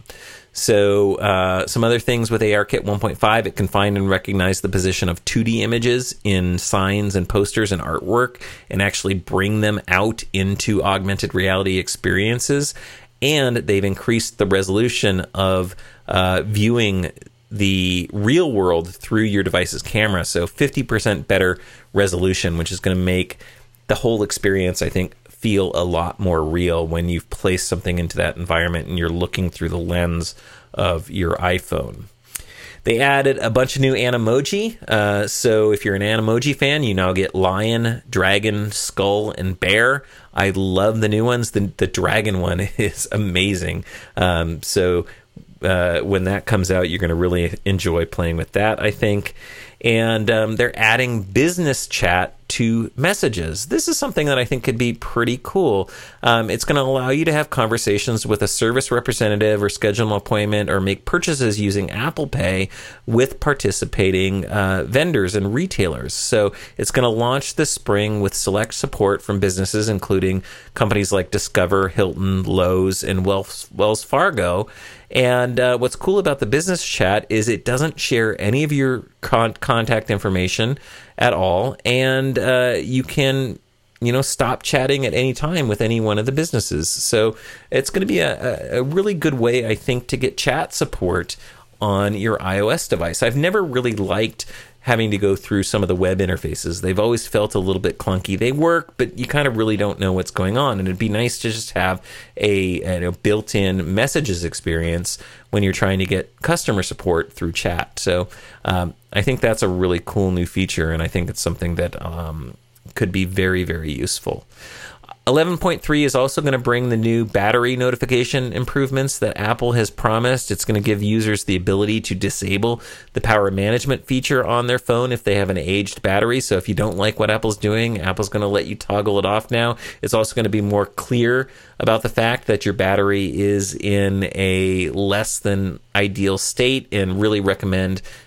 So uh, some other things with ARKit one point five, it can find and recognize the position of two D images in signs and posters and artwork and actually bring them out into augmented reality experiences. And they've increased the resolution of uh, viewing the real world through your device's camera. So fifty percent better resolution, which is going to make the whole experience, I think, feel a lot more real when you've placed something into that environment and you're looking through the lens of your iPhone. They added a bunch of new Animoji. Uh, so if you're an Animoji fan, you now get lion, dragon, skull, and bear. I love the new ones. The, the dragon one is amazing. Um, so Uh, when that comes out, you're going to really enjoy playing with that, I think. And um, they're adding business chat to messages. This is something that I think could be pretty cool. Um, it's going to allow you to have conversations with a service representative or schedule an appointment or make purchases using Apple Pay with participating uh, vendors and retailers. So it's going to launch this spring with select support from businesses, including companies like Discover, Hilton, Lowe's, and Wells, Wells Fargo. And uh, what's cool about the business chat is it doesn't share any of your con- contact information at all, and uh, you can, you know, stop chatting at any time with any one of the businesses. So it's going to be a, a really good way, I think, to get chat support on your iOS device. I've never really liked having to go through some of the web interfaces. They've always felt a little bit clunky. They work, but you kind of really don't know what's going on. And it'd be nice to just have a, a, a built-in messages experience when you're trying to get customer support through chat. So um, I think that's a really cool new feature, and I think it's something that um, could be very, very useful. eleven point three is also going to bring the new battery notification improvements that Apple has promised. It's going to give users the ability to disable the power management feature on their phone if they have an aged battery. So if you don't like what Apple's doing, Apple's going to let you toggle it off now. It's also going to be more clear about the fact that your battery is in a less than ideal state and really recommend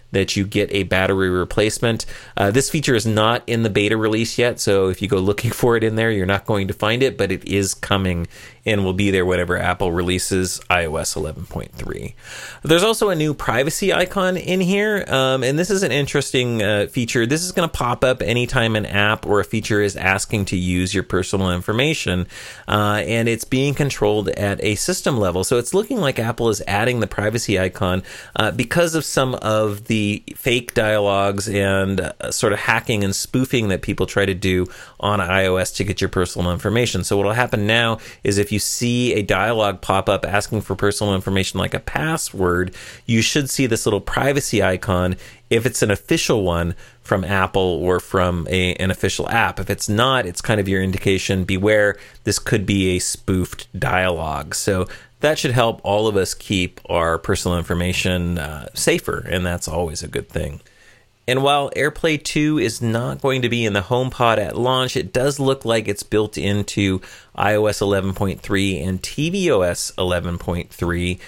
that you get a battery replacement. Uh, this feature is not in the beta release yet, so if you go looking for it in there, you're not going to find it, but it is coming and will be there whenever Apple releases i O S eleven point three. There's also a new privacy icon in here, um, and this is an interesting uh, feature. This is going to pop up anytime an app or a feature is asking to use your personal information, uh, and it's being controlled at a system level. So it's looking like Apple is adding the privacy icon uh, because of some of the fake dialogues and uh, sort of hacking and spoofing that people try to do on iOS to get your personal information. So what will happen now is if you see a dialogue pop up asking for personal information like a password, you should see this little privacy icon if it's an official one from Apple or from a, an official app. If it's not, it's kind of your indication, beware, this could be a spoofed dialogue. So that should help all of us keep our personal information uh, safer, and that's always a good thing. And while AirPlay two is not going to be in the HomePod at launch, it does look like it's built into i O S eleven point three and tvOS eleven point three.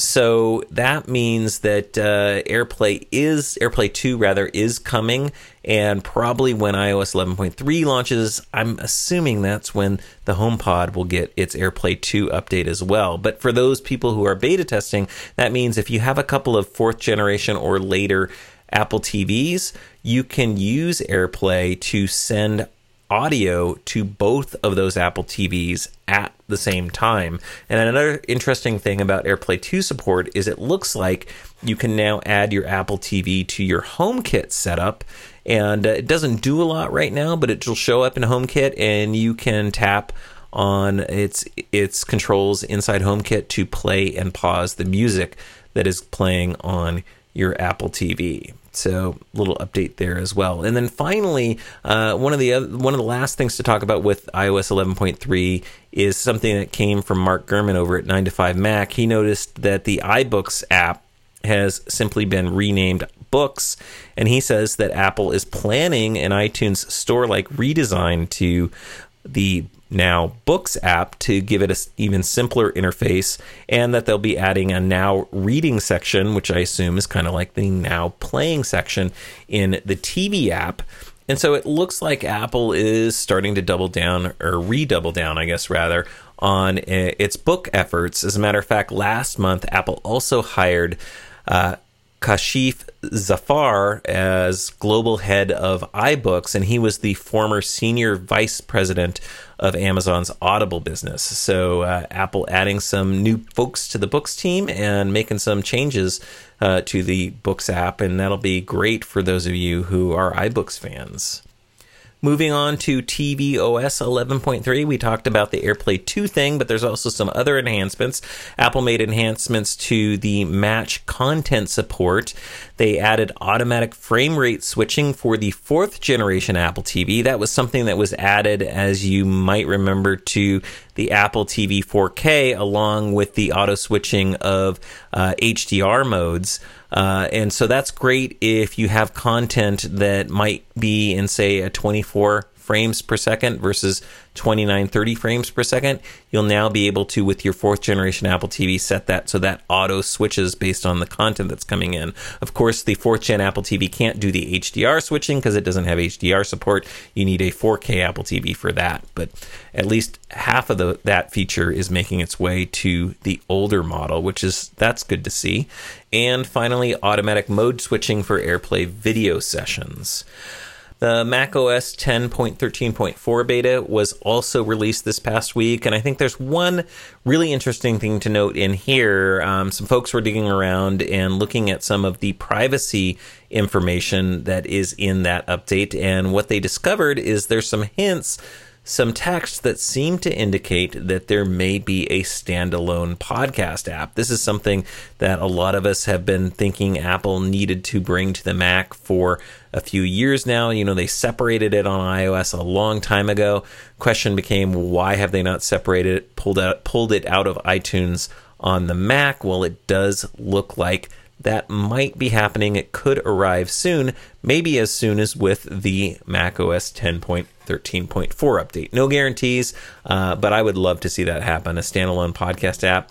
So that means that uh, AirPlay is AirPlay two rather is coming, and probably when i O S eleven point three launches, I'm assuming that's when the HomePod will get its AirPlay two update as well. But for those people who are beta testing, that means if you have a couple of fourth generation or later Apple T Vs, you can use AirPlay to send audio to both of those Apple T Vs at the same time. And another interesting thing about AirPlay two support is it looks like you can now add your Apple T V to your HomeKit setup. And uh, it doesn't do a lot right now, but it will show up in HomeKit, and you can tap on its its controls inside HomeKit to play and pause the music that is playing on your Apple T V. So, little update there as well. And then finally, uh, one of the other, one of the last things to talk about with i O S eleven point three is something that came from Mark Gurman over at nine to five Mac. He noticed that the iBooks app has simply been renamed Books, and he says that Apple is planning an iTunes Store-like redesign to the Now Books app to give it an even simpler interface, and that they'll be adding a Now Reading section, which I assume is kind of like the Now Playing section in the T V app. And so it looks like Apple is starting to double down, or redouble down, I guess, rather, on its book efforts. As a matter of fact, last month, Apple also hired uh, Kashif Zafar as global head of iBooks, and he was the former senior vice president of Amazon's Audible business. So uh, Apple adding some new folks to the Books team and making some changes uh, to the Books app, and that'll be great for those of you who are iBooks fans. Moving on to tvOS eleven point three, we talked about the AirPlay two thing, but there's also some other enhancements. Apple made enhancements to the match content support. They added automatic frame rate switching for the fourth generation Apple T V. That was something that was added, as you might remember, to the Apple T V four K, along with the auto switching of uh, H D R modes. Uh, and so that's great if you have content that might be in, say, a twenty-four frames per second versus twenty-nine, thirty frames per second. You'll now be able to, with your fourth generation Apple T V, set that so that auto switches based on the content that's coming in. Of course, the fourth gen Apple T V can't do the H D R switching because it doesn't have H D R support. You need a four K Apple T V for that. But at least half of the that feature is making its way to the older model, which is, that's good to see. And finally, automatic mode switching for AirPlay video sessions. The macOS ten point thirteen point four beta was also released this past week, and I think there's one really interesting thing to note in here. Um, some folks were digging around and looking at some of the privacy information that is in that update, and what they discovered is there's some hints, some text that seem to indicate that there may be a standalone podcast app. This is something that a lot of us have been thinking Apple needed to bring to the Mac for a few years now. You know, they separated it on iOS a long time ago. Question became, why have they not separated it, pulled out, pulled it out of iTunes on the Mac? Well, it does look like that might be happening. It could arrive soon, maybe as soon as with the macOS ten point thirteen point four update. No guarantees, uh, but I would love to see that happen, a standalone podcast app.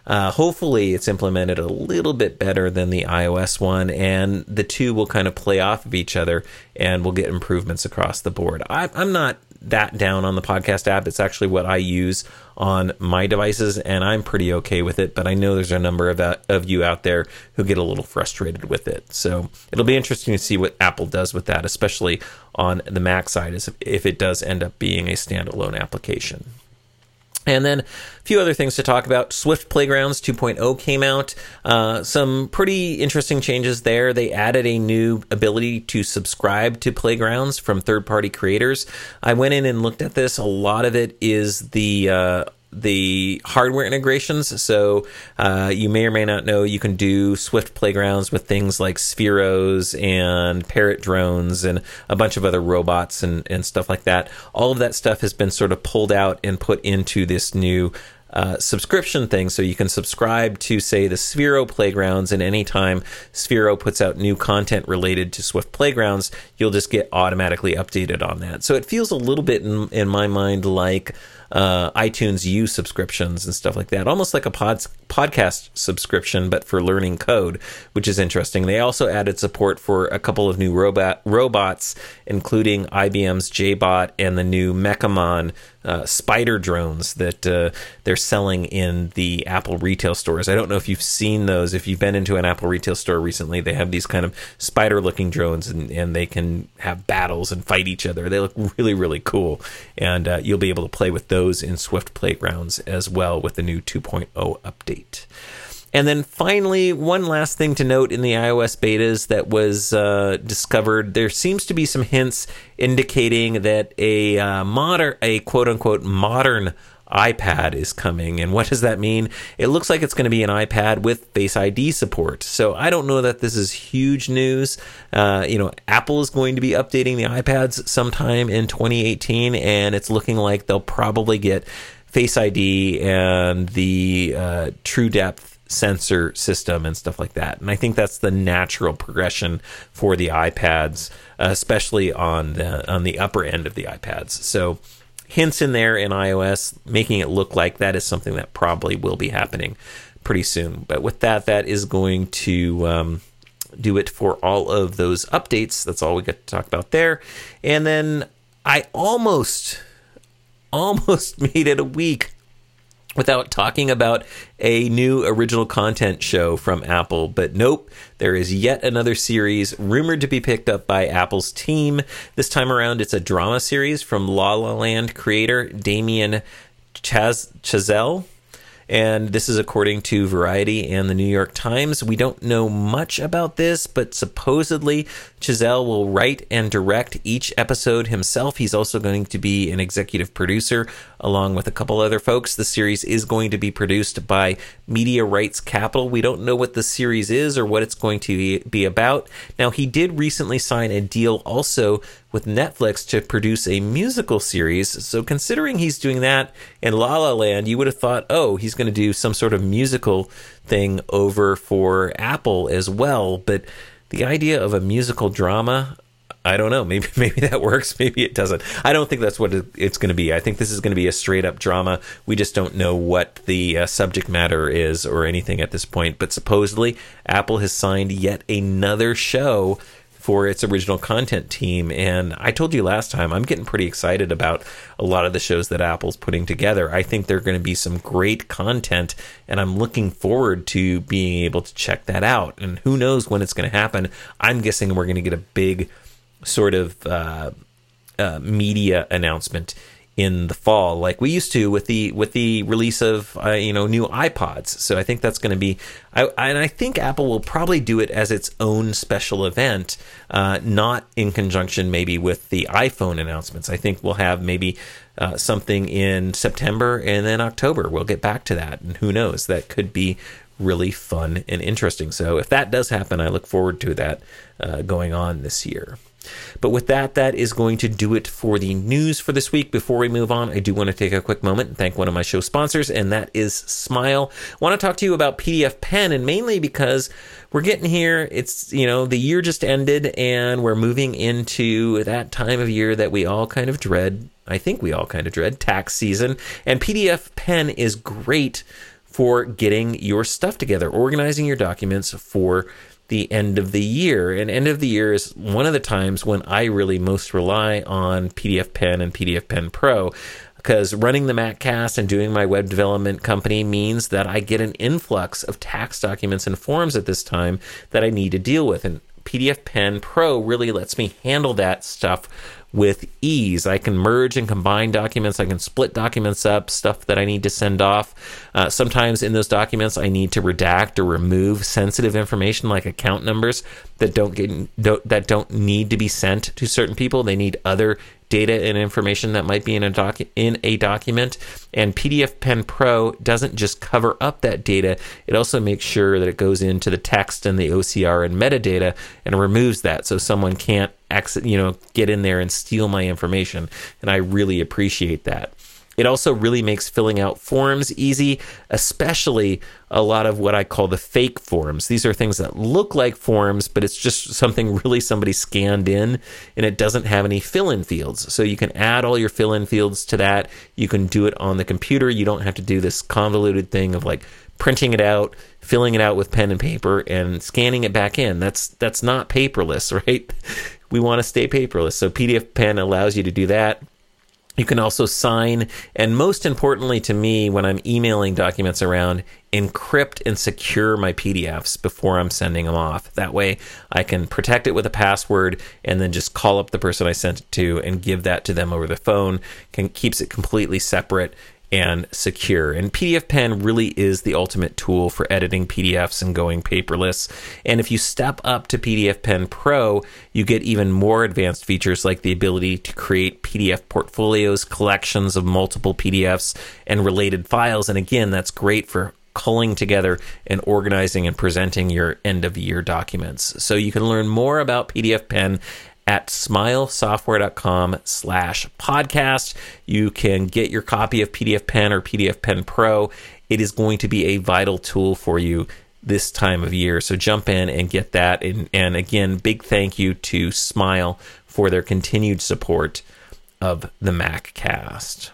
Uh, hopefully it's implemented a little bit better than the iOS one, and the two will kind of play off of each other, and we'll get improvements across the board. I, I'm not that down on the podcast app. It's actually what I use on my devices, and I'm pretty okay with it, but I know there's a number of, uh, of you out there who get a little frustrated with it. So it'll be interesting to see what Apple does with that, especially on the Mac side, is if it does end up being a standalone application. And then a few other things to talk about. Swift Playgrounds two point oh came out. Uh, some pretty interesting changes there. They added a new ability to subscribe to Playgrounds from third-party creators. I went in and looked at this. A lot of it is the uh, the hardware integrations. So uh, you may or may not know you can do Swift Playgrounds with things like Spheros and Parrot drones and a bunch of other robots and, and stuff like that. All of that stuff has been sort of pulled out and put into this new Uh, subscription thing, so you can subscribe to, say, the Sphero Playgrounds, and anytime Sphero puts out new content related to Swift Playgrounds, you'll just get automatically updated on that. So it feels a little bit, in, in my mind, like uh, iTunes U subscriptions and stuff like that, almost like a pod, podcast subscription, but for learning code, which is interesting. They also added support for a couple of new robot robots, including I B M's JBot and the new Mechamon Uh, spider drones that uh, they're selling in the Apple retail stores. I don't know if you've seen those. If you've been into an Apple retail store recently, they have these kind of spider-looking drones, and, and they can have battles and fight each other. They look really, really cool, and uh, you'll be able to play with those in Swift Playgrounds as well with the new two point oh update. And then finally, one last thing to note in the iOS betas that was uh, discovered, there seems to be some hints indicating that a uh, modern, a quote-unquote modern iPad is coming. And what does that mean? It looks like it's going to be an iPad with Face I D support. So I don't know that this is huge news. Uh, you know, Apple is going to be updating the iPads sometime in twenty eighteen, and it's looking like they'll probably get Face I D and the uh, True Depth sensor system and stuff like that. And I think that's the natural progression for the iPads, uh, especially on the on the upper end of the iPads. So hints in there in iOS, making it look like that is something that probably will be happening pretty soon. But with that, that is going to um, do it for all of those updates. That's all we got to talk about there. And then I almost, almost made it a week without talking about a new original content show from Apple. But nope, there is yet another series rumored to be picked up by Apple's team. This time around, it's a drama series from La La Land creator Damien Chaz- Chazelle. And this is according to Variety and the New York Times. We don't know much about this, but supposedly Chazelle will write and direct each episode himself. He's also going to be an executive producer along with a couple other folks. The series is going to be produced by Media Rights Capital. We don't know what the series is or what it's going to be about. Now, he did recently sign a deal also with Netflix to produce a musical series. So considering he's doing that in La La Land, you would have thought, oh, he's going to do some sort of musical thing over for Apple as well. But the idea of a musical drama, I don't know. Maybe maybe that works. Maybe it doesn't. I don't think that's what it's going to be. I think this is going to be a straight up drama. We just don't know what the uh, subject matter is or anything at this point. But supposedly Apple has signed yet another show for its original content team. And I told you last time, I'm getting pretty excited about a lot of the shows that Apple's putting together. I think there are going to be some great content, and I'm looking forward to being able to check that out. And who knows when it's going to happen. I'm guessing we're going to get a big sort of uh, uh, media announcement in the fall, like we used to with the with the release of uh, you know new iPods. So I think that's going to be, I, and I think Apple will probably do it as its own special event, uh, not in conjunction maybe with the iPhone announcements. I think we'll have maybe uh, something in September and then October. We'll get back to that, and who knows, that could be really fun and interesting. So if that does happen, I look forward to that uh, going on this year. But with that, that is going to do it for the news for this week. Before we move on, I do want to take a quick moment and thank one of my show sponsors, and that is Smile. I want to talk to you about P D F Pen, and mainly because we're getting here. It's, you know, the year just ended, and we're moving into that time of year that we all kind of dread. I think we all kind of dread tax season, and P D F Pen is great for getting your stuff together, organizing your documents for the end of the year. And end of the year is one of the times when I really most rely on P D F Pen and P D F Pen Pro, because running the MacCast and doing my web development company means that I get an influx of tax documents and forms at this time that I need to deal with. And P D F Pen Pro really lets me handle that stuff with ease. I can merge and combine documents. I can split documents up, stuff that I need to send off. Uh, sometimes in those documents, I need to redact or remove sensitive information like account numbers that don't get don't, that don't need to be sent to certain people. They need other data and information that might be in a doc in a document. And P D F Pen Pro doesn't just cover up that data. It also makes sure that it goes into the text and the O C R and metadata and removes that, so someone can't exit, you know, get in there and steal my information. And I really appreciate that. It also really makes filling out forms easy, especially a lot of what I call the fake forms. These are things that look like forms, but it's just something really somebody scanned in, and it doesn't have any fill-in fields. So you can add all your fill-in fields to that. You can do it on the computer. You don't have to do this convoluted thing of like printing it out, filling it out with pen and paper, and scanning it back in. That's that's not paperless, right? We want to stay paperless. So P D F Pen allows you to do that. You can also sign, and most importantly to me, when I'm emailing documents around, encrypt and secure my P D Fs before I'm sending them off. That way I can protect it with a password and then just call up the person I sent it to and give that to them over the phone. Can keeps it completely separate and secure. And P D F Pen really is the ultimate tool for editing P D Fs and going paperless. And if you step up to P D F Pen Pro, you get even more advanced features like the ability to create P D F portfolios, collections of multiple P D Fs and related files. And again, that's great for culling together and organizing and presenting your end of year documents. So you can learn more about P D F Pen at smilesoftware.com slash podcast. You can get your copy of P D F Pen or P D F Pen Pro. It is going to be a vital tool for you this time of year. So jump in and get that. And, and again, big thank you to Smile for their continued support of the MacCast.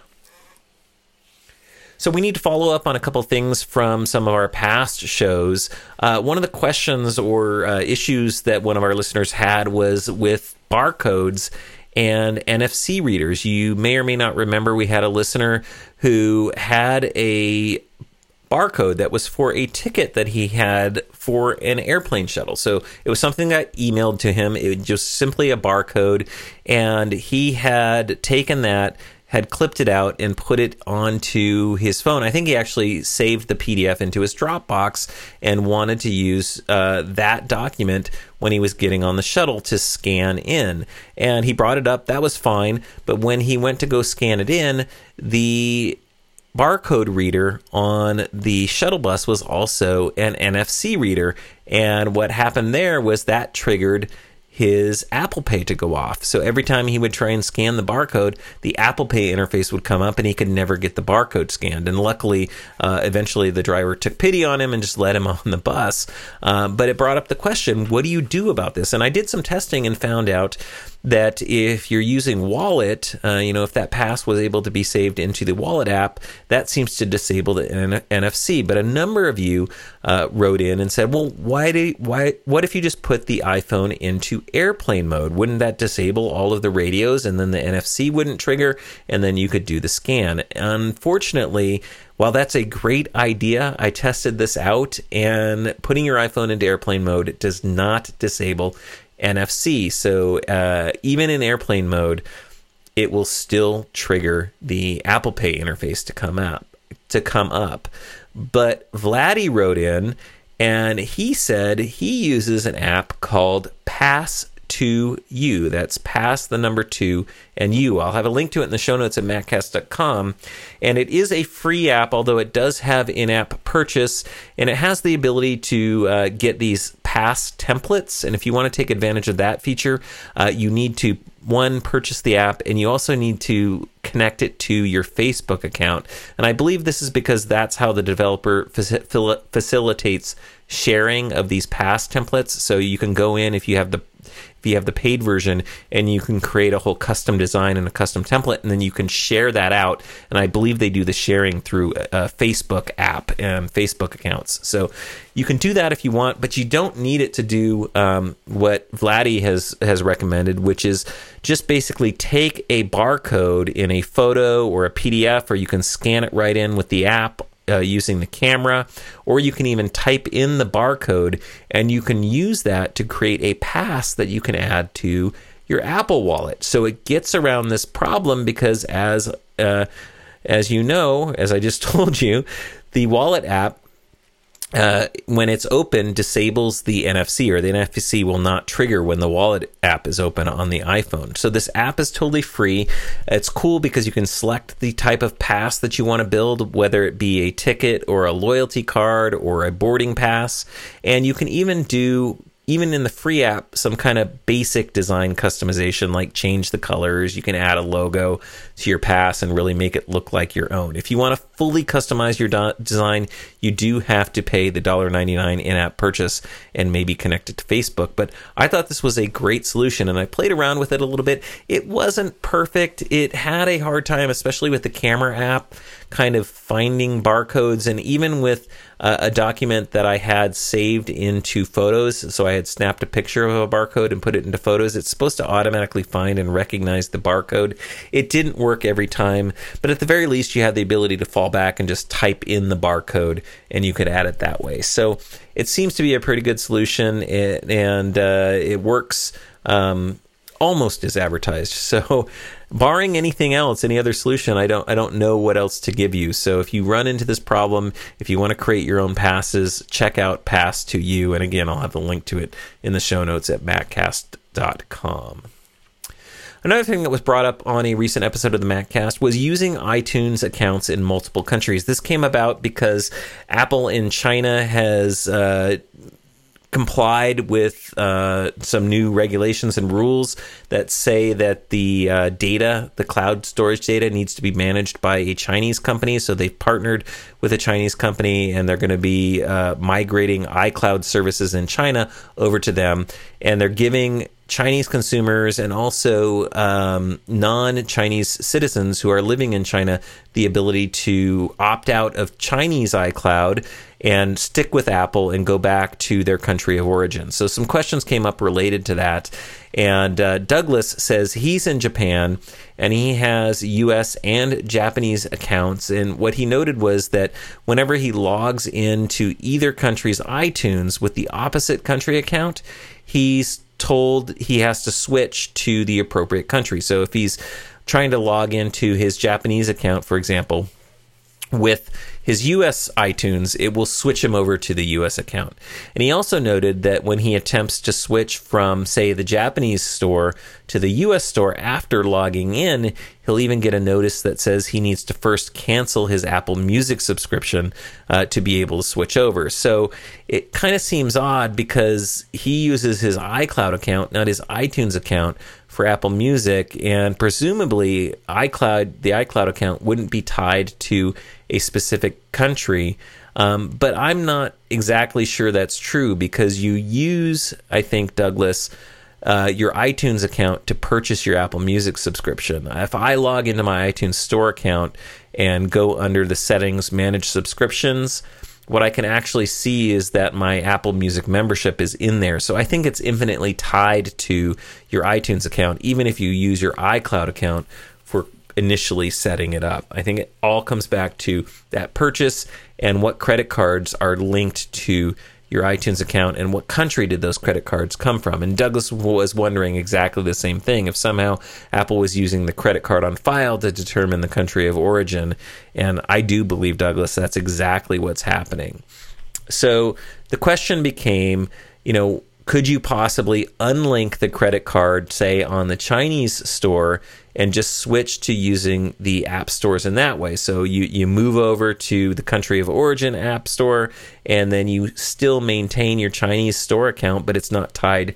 So we need to follow up on a couple things from some of our past shows. Uh, one of the questions or uh, issues that one of our listeners had was with barcodes and N F C readers. You may or may not remember we had a listener who had a barcode that was for a ticket that he had for an airplane shuttle. So it was something that emailed to him. It was just simply a barcode, and he had taken that, had clipped it out and put it onto his phone. I think he actually saved the P D F into his Dropbox and wanted to use uh, that document when he was getting on the shuttle to scan in. And he brought it up. That was fine. But when he went to go scan it in, the barcode reader on the shuttle bus was also an N F C reader. And what happened there was that triggered his Apple Pay to go off. So every time he would try and scan the barcode, the Apple Pay interface would come up and he could never get the barcode scanned. And luckily, uh, eventually the driver took pity on him and just let him on the bus. Uh, but it brought up the question, what do you do about this? And I did some testing and found out that if you're using Wallet, uh, you know, if that pass was able to be saved into the Wallet app, that seems to disable the N F C. But a number of you uh, wrote in and said, well, why do why? What if you just put the iPhone into airplane mode? Wouldn't that disable all of the radios, and then the N F C wouldn't trigger, and then you could do the scan? Unfortunately, while that's a great idea, I tested this out, and putting your iPhone into airplane mode does not disable N F C. So uh, even in airplane mode, it will still trigger the Apple Pay interface to come up. To come up. But Vladdy wrote in, and he said he uses an app called Pass to You. That's Pass the number two and You. I'll have a link to it in the show notes at maccast dot com. And it is a free app, although it does have in-app purchase, and it has the ability to uh, get these pass templates. And if you want to take advantage of that feature, uh, you need to, one, purchase the app, and you also need to connect it to your Facebook account. And I believe this is because that's how the developer faci- facilitates sharing of these pass templates. So you can go in if you have the if you have the paid version, and you can create a whole custom design and a custom template, and then you can share that out. And I believe they do the sharing through a Facebook app and Facebook accounts. So you can do that if you want, but you don't need it to do um, what Vladdy has has recommended, which is just basically take a barcode in a photo or a P D F, or you can scan it right in with the app Uh, using the camera, or you can even type in the barcode, and you can use that to create a pass that you can add to your Apple Wallet. So it gets around this problem because, as uh, as you know, as I just told you, the Wallet app, Uh, when it's open, disables the N F C, or the N F C will not trigger when the Wallet app is open on the iPhone. So this app is totally free. It's cool because you can select the type of pass that you want to build, whether it be a ticket or a loyalty card or a boarding pass. And you can even do, even in the free app, some kind of basic design customization, like change the colors. You can add a logo to your pass and really make it look like your own. If you want to fully customize your do- design, you do have to pay the one dollar ninety-nine in-app purchase and maybe connect it to Facebook. But I thought this was a great solution, and I played around with it a little bit. It wasn't perfect. It had a hard time, especially with the camera app, kind of finding barcodes, and even with uh, a document that I had saved into Photos. So I had snapped a picture of a barcode and put it into Photos. It's supposed to automatically find and recognize the barcode. It didn't work every time, but at the very least, you had the ability to fall back and just type in the barcode, and you could add it that way. So it seems to be a pretty good solution, and uh, it works um, almost as advertised. So barring anything else, any other solution, I don't I don't know what else to give you. So if you run into this problem, if you want to create your own passes, check out Pass to You. And again, I'll have the link to it in the show notes at maccast dot com. Another thing that was brought up on a recent episode of the Maccast was using iTunes accounts in multiple countries. This came about because Apple in China has uh, complied with uh, some new regulations and rules that say that the uh, data, the cloud storage data, needs to be managed by a Chinese company. So they've partnered with a Chinese company, and they're going to be uh, migrating iCloud services in China over to them. And they're giving Chinese consumers and also um, non-Chinese citizens who are living in China the ability to opt out of Chinese iCloud and stick with Apple and go back to their country of origin. So some questions came up related to that. And uh, Douglas says he's in Japan and he has U S and Japanese accounts. And what he noted was that whenever he logs into either country's iTunes with the opposite country account, he's told he has to switch to the appropriate country. So if he's trying to log into his Japanese account, for example, with his U S iTunes, it will switch him over to the U S account. And he also noted that when he attempts to switch from, say, the Japanese store to the U S store after logging in, he'll even get a notice that says he needs to first cancel his Apple Music subscription uh, to be able to switch over. So it kind of seems odd because he uses his iCloud account, not his iTunes account, for Apple Music, and presumably iCloud, the iCloud account wouldn't be tied to a specific country. Um, but I'm not exactly sure that's true because you use, I think, Douglas, uh, your iTunes account to purchase your Apple Music subscription. If I log into my iTunes Store account and go under the settings, manage subscriptions, what I can actually see is that my Apple Music membership is in there. So I think it's infinitely tied to your iTunes account, even if you use your iCloud account for initially setting it up. I think it all comes back to that purchase and what credit cards are linked to your iTunes account and what country did those credit cards come from. And Douglas was wondering exactly the same thing, if somehow Apple was using the credit card on file to determine the country of origin. And I do believe, Douglas, that's exactly what's happening. So the question became, you know, could you possibly unlink the credit card, say, on the Chinese store and just switch to using the app stores in that way? So you, you move over to the country of origin app store, and then you still maintain your Chinese store account, but it's not tied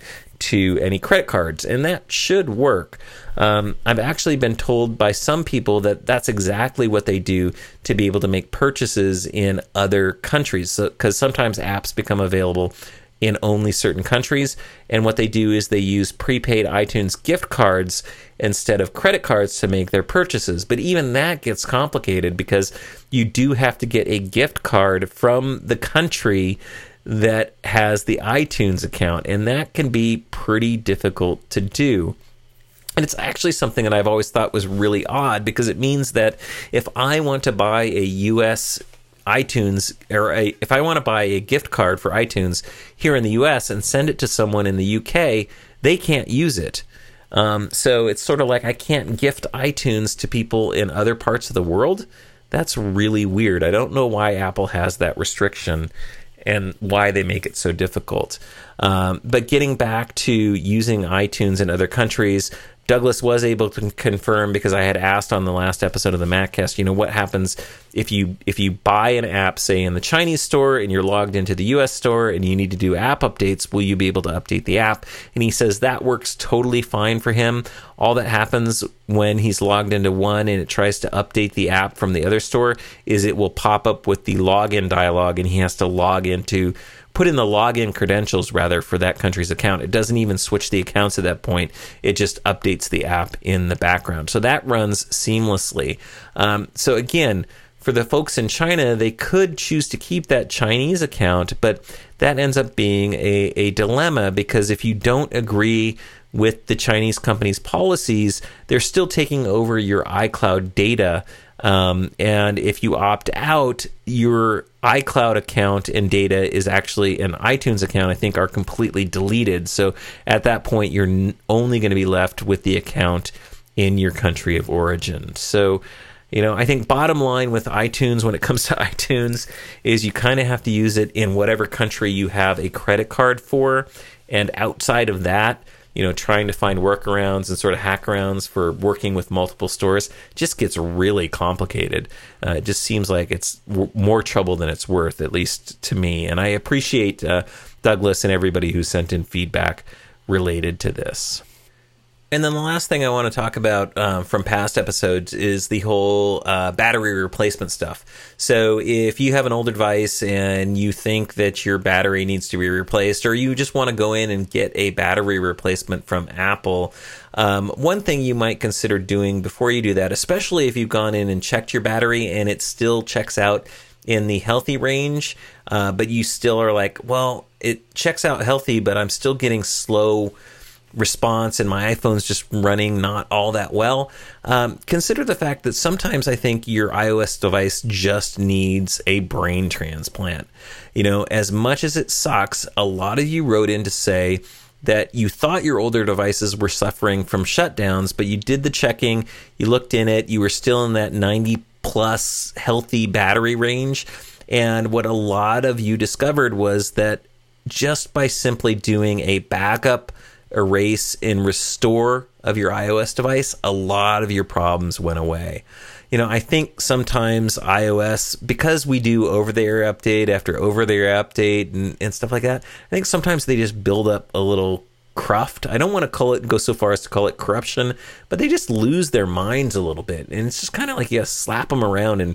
to any credit cards, and that should work. Um, I've actually been told by some people that that's exactly what they do to be able to make purchases in other countries, because so, sometimes apps become available in only certain countries, and what they do is they use prepaid iTunes gift cards instead of credit cards to make their purchases. But even that gets complicated because you do have to get a gift card from the country that has the iTunes account, and that can be pretty difficult to do. And it's actually something that I've always thought was really odd, because it means that if I want to buy a U S iTunes, or a, if I want to buy a gift card for iTunes here in the U S and send it to someone in the U K, they can't use it. Um, so it's sort of like I can't gift iTunes to people in other parts of the world. That's really weird. I don't know why Apple has that restriction and why they make it so difficult. Um, but getting back to using iTunes in other countries, Douglas was able to confirm, because I had asked on the last episode of the Maccast, you know, what happens if you if you buy an app, say in the Chinese store, and you're logged into the U S store and you need to do app updates, will you be able to update the app? And he says that works totally fine for him. All that happens when he's logged into one and it tries to update the app from the other store is it will pop up with the login dialog, and he has to log into put in the login credentials rather for that country's account. It doesn't even switch the accounts at that point. It just updates the app in the background. So that runs seamlessly. Um, so again, for the folks in China, they could choose to keep that Chinese account, but that ends up being a, a dilemma, because if you don't agree with the Chinese company's policies, they're still taking over your iCloud data. Um, and if you opt out, your iCloud account and data is actually an iTunes account, I think, are completely deleted. So at that point, you're n- only going to be left with the account in your country of origin. So, you know, I think bottom line with iTunes, when it comes to iTunes, is you kind of have to use it in whatever country you have a credit card for. And outside of that, you know, trying to find workarounds and sort of hackarounds for working with multiple stores just gets really complicated. Uh, it just seems like it's w- more trouble than it's worth, at least to me. And I appreciate uh, Douglas and everybody who sent in feedback related to this. And then the last thing I want to talk about um, from past episodes is the whole uh, battery replacement stuff. So if you have an older device and you think that your battery needs to be replaced, or you just want to go in and get a battery replacement from Apple, um, one thing you might consider doing before you do that, especially if you've gone in and checked your battery and it still checks out in the healthy range, uh, but you still are like, well, it checks out healthy, but I'm still getting slow response and my iPhone's just running not all that well. Um, consider the fact that sometimes I think your iOS device just needs a brain transplant. You know, as much as it sucks, a lot of you wrote in to say that you thought your older devices were suffering from shutdowns, but you did the checking, you looked in it, you were still in that ninety plus healthy battery range. And what a lot of you discovered was that just by simply doing a backup, erase, and restore of your iOS device, a lot of your problems went away. You know, I think sometimes iOS, because we do over-the-air update after over-the-air update and, and stuff like that, I think sometimes they just build up a little cruft. I don't want to call it, go so far as to call it corruption, but they just lose their minds a little bit. And it's just kind of like you slap them around and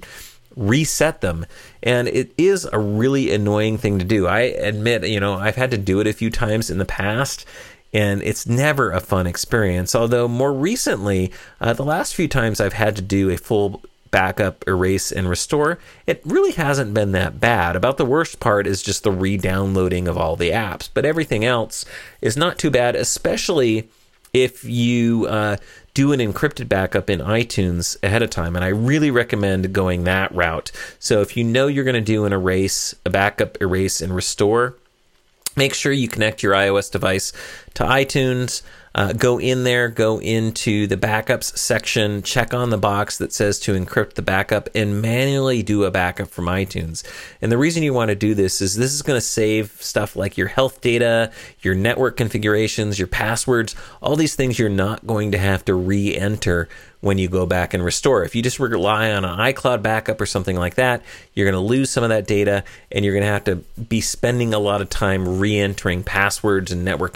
reset them. And it is a really annoying thing to do. I admit, you know, I've had to do it a few times in the past, and it's never a fun experience. Although more recently, uh, the last few times I've had to do a full backup, erase, and restore, it really hasn't been that bad. About the worst part is just the re-downloading of all the apps. But everything else is not too bad, especially if you uh, do an encrypted backup in iTunes ahead of time. And I really recommend going that route. So if you know you're going to do an erase, a backup, erase, and restore, make sure you connect your iOS device to iTunes. Uh, go in there, go into the backups section, check on the box that says to encrypt the backup, and manually do a backup from iTunes. And the reason you want to do this is this is going to save stuff like your health data, your network configurations, your passwords, all these things you're not going to have to re-enter when you go back and restore. If you just rely on an iCloud backup or something like that, you're going to lose some of that data, and you're going to have to be spending a lot of time re-entering passwords and network configurations.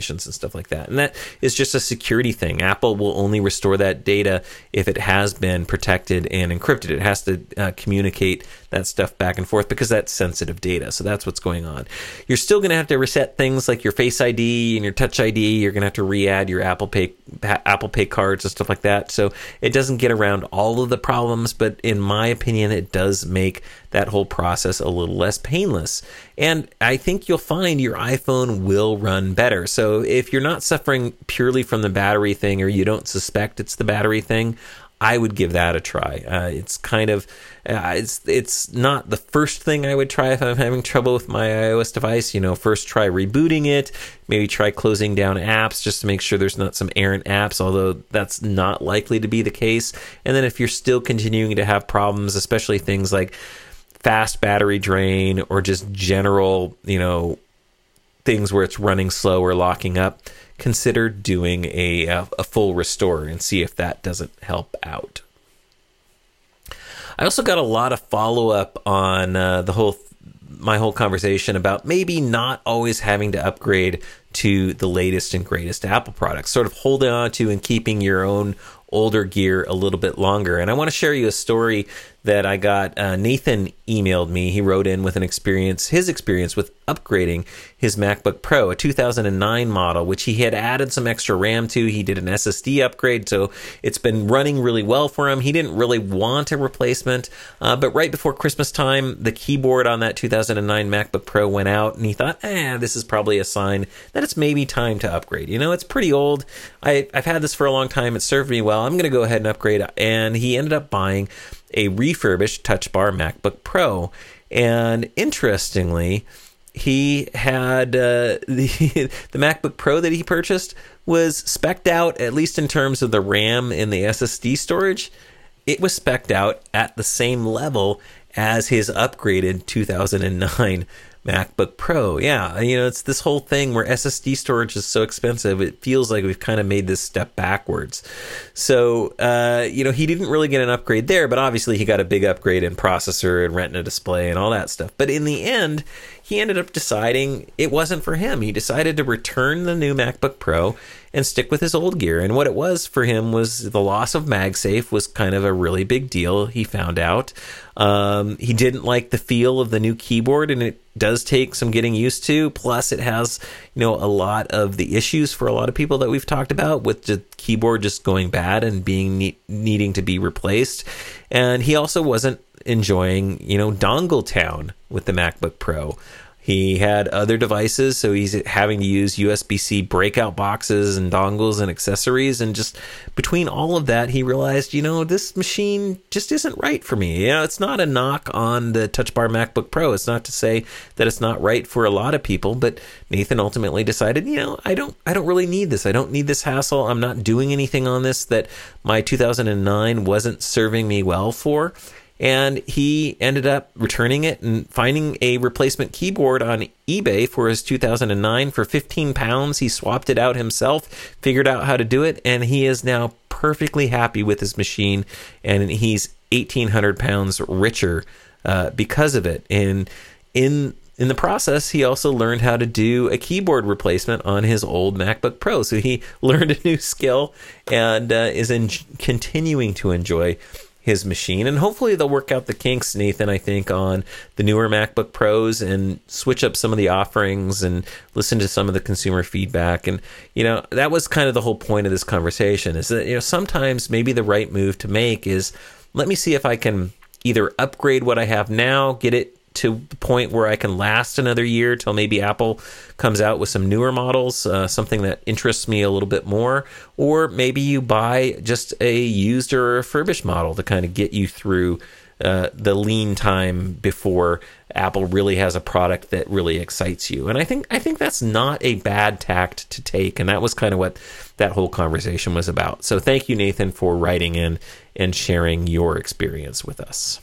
permissions and stuff like that. And that is just a security thing. Apple will only restore that data if it has been protected and encrypted. It has to uh, communicate that stuff back and forth because that's sensitive data. So that's what's going on. You're still going to have to reset things like your Face I D and your Touch I D. You're going to have to re-add your Apple Pay Apple Pay cards and stuff like that. So it doesn't get around all of the problems, but in my opinion, it does make that whole process a little less painless. And I think you'll find your iPhone will run better. So if you're not suffering purely from the battery thing, or you don't suspect it's the battery thing, I would give that a try. Uh, it's kind of, uh, it's it's not the first thing I would try if I'm having trouble with my iOS device. You know, first try rebooting it, maybe try closing down apps just to make sure there's not some errant apps, although that's not likely to be the case. And then if you're still continuing to have problems, especially things like fast battery drain or just general, you know, things where it's running slow or locking up, consider doing a, a full restore and see if that doesn't help out. I also got a lot of follow-up on uh, the whole my whole conversation about maybe not always having to upgrade to the latest and greatest Apple products, sort of holding on to and keeping your own older gear a little bit longer. And I want to share you a story that I got. uh, Nathan emailed me. He wrote in with an experience, his experience with upgrading his MacBook Pro, a two thousand nine model, which he had added some extra RAM to. He did an S S D upgrade, so it's been running really well for him. He didn't really want a replacement, uh, but right before Christmas time, the keyboard on that two thousand nine MacBook Pro went out, and he thought, eh, this is probably a sign that it's maybe time to upgrade. You know, it's pretty old. I, I've had this for a long time. It served me well. I'm going to go ahead and upgrade. And he ended up buying a refurbished Touch Bar MacBook Pro. And interestingly, he had uh, the, the MacBook Pro that he purchased was spec'd out, at least in terms of the RAM and the S S D storage. It was spec'd out at the same level as his upgraded two thousand nine MacBook Pro. Yeah, you know, it's this whole thing where S S D storage is so expensive, it feels like we've kind of made this step backwards. So, uh, you know, he didn't really get an upgrade there, but obviously he got a big upgrade in processor and Retina display and all that stuff. But in the end, he ended up deciding it wasn't for him. He decided to return the new MacBook Pro and stick with his old gear. And what it was for him was the loss of MagSafe was kind of a really big deal, he found out. Um, he didn't like the feel of the new keyboard, and it does take some getting used to. Plus, it has, you know, a lot of the issues for a lot of people that we've talked about with the keyboard just going bad and being ne- needing to be replaced. And he also wasn't enjoying, you know, dongle town with the MacBook Pro. He had other devices, so he's having to use U S B-C breakout boxes and dongles and accessories. And just between all of that, he realized, you know, this machine just isn't right for me. You know, it's not a knock on the Touch Bar MacBook Pro. It's not to say that it's not right for a lot of people, but Nathan ultimately decided, you know, I don't, I don't really need this. I don't need this hassle. I'm not doing anything on this that my two thousand nine wasn't serving me well for. And he ended up returning it and finding a replacement keyboard on eBay for his two thousand nine for fifteen pounds. He swapped it out himself, figured out how to do it, and he is now perfectly happy with his machine. And he's eighteen hundred pounds richer uh, because of it. And in in the process, he also learned how to do a keyboard replacement on his old MacBook Pro. So he learned a new skill and uh, is in, continuing to enjoy his machine. And hopefully they'll work out the kinks, Nathan, I think, on the newer MacBook Pros and switch up some of the offerings and listen to some of the consumer feedback. And, you know, that was kind of the whole point of this conversation, is that, you know, sometimes maybe the right move to make is, let me see if I can either upgrade what I have now, get it to the point where I can last another year till maybe Apple comes out with some newer models, uh, something that interests me a little bit more, or maybe you buy just a used or refurbished model to kind of get you through uh, the lean time before Apple really has a product that really excites you. And I think I think that's not a bad tact to take, and that was kind of what that whole conversation was about. So thank you, Nathan, for writing in and sharing your experience with us.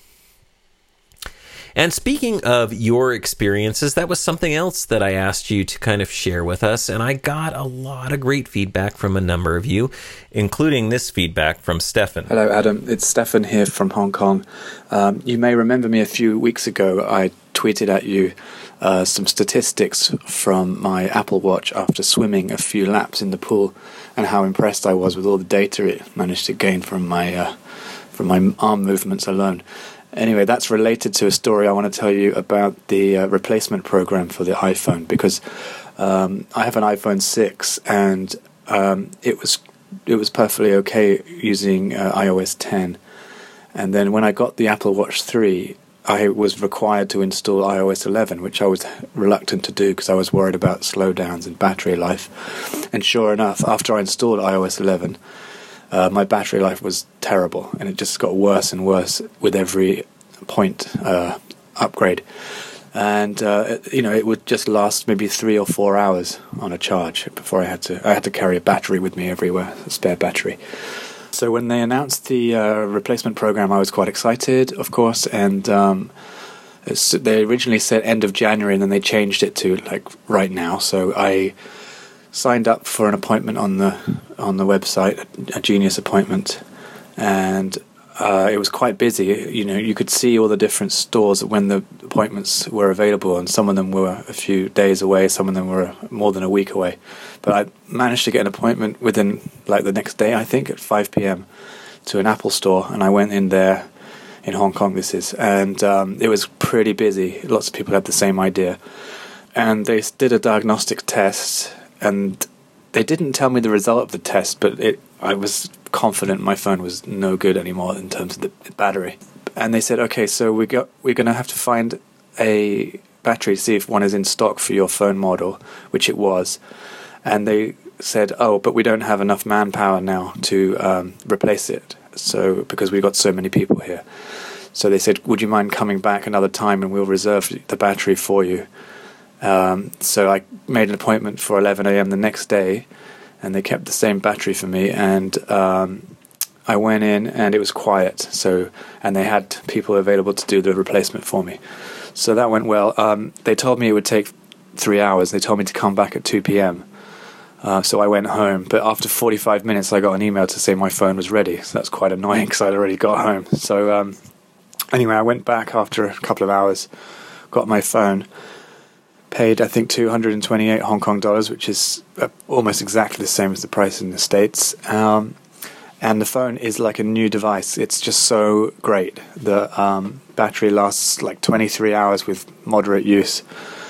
And speaking of your experiences, that was something else that I asked you to kind of share with us, and I got a lot of great feedback from a number of you, including this feedback from Stefan. Hello, Adam. It's Stefan here from Hong Kong. Um, you may remember me a few weeks ago. I tweeted at you uh, some statistics from my Apple Watch after swimming a few laps in the pool, and how impressed I was with all the data it managed to gain from my uh, from my arm movements alone. Anyway, that's related to a story I want to tell you about the uh, replacement program for the iPhone, because um, I have an iPhone six, and um, it was it was perfectly okay using uh, i O S ten. And then when I got the Apple Watch three, I was required to install i O S eleven, which I was reluctant to do because I was worried about slowdowns and battery life. And sure enough, after I installed i O S eleven, uh, my battery life was terrible, and it just got worse and worse with every point uh, upgrade. And uh, you know, it would just last maybe three or four hours on a charge before I had to. I had to carry a battery with me everywhere, a spare battery. So when they announced the uh, replacement program, I was quite excited, of course, and um, they originally said end of January, and then they changed it to like right now. So I signed up for an appointment on the on the website, a Genius appointment, and uh, it was quite busy. You know, you could see all the different stores when the appointments were available, and some of them were a few days away, some of them were more than a week away. But I managed to get an appointment within, like, the next day, I think, at five p.m. to an Apple store, and I went in there, in Hong Kong this is, and um, it was pretty busy. Lots of people had the same idea. And they did a diagnostic test, and they didn't tell me the result of the test, but it, I was confident my phone was no good anymore in terms of the battery. And they said, okay, so we got, we're going to have to find a battery, see if one is in stock for your phone model, which it was. And they said, oh, but we don't have enough manpower now to um, replace it, so because we've got so many people here. So they said, would you mind coming back another time and we'll reserve the battery for you. Um, so I made an appointment for eleven a.m. the next day, and they kept the same battery for me, and um, I went in and it was quiet, so and they had people available to do the replacement for me. So that went well. Um, they told me it would take three hours. They told me to come back at two p.m., Uh, so I went home, but after forty-five minutes I got an email to say my phone was ready, so that's quite annoying because I'd already got home. So um, anyway, I went back after a couple of hours, got my phone, paid I think two hundred twenty-eight Hong Kong dollars, which is uh, almost exactly the same as the price in the States, um, and the phone is like a new device. It's just so great. The um, battery lasts like twenty-three hours with moderate use.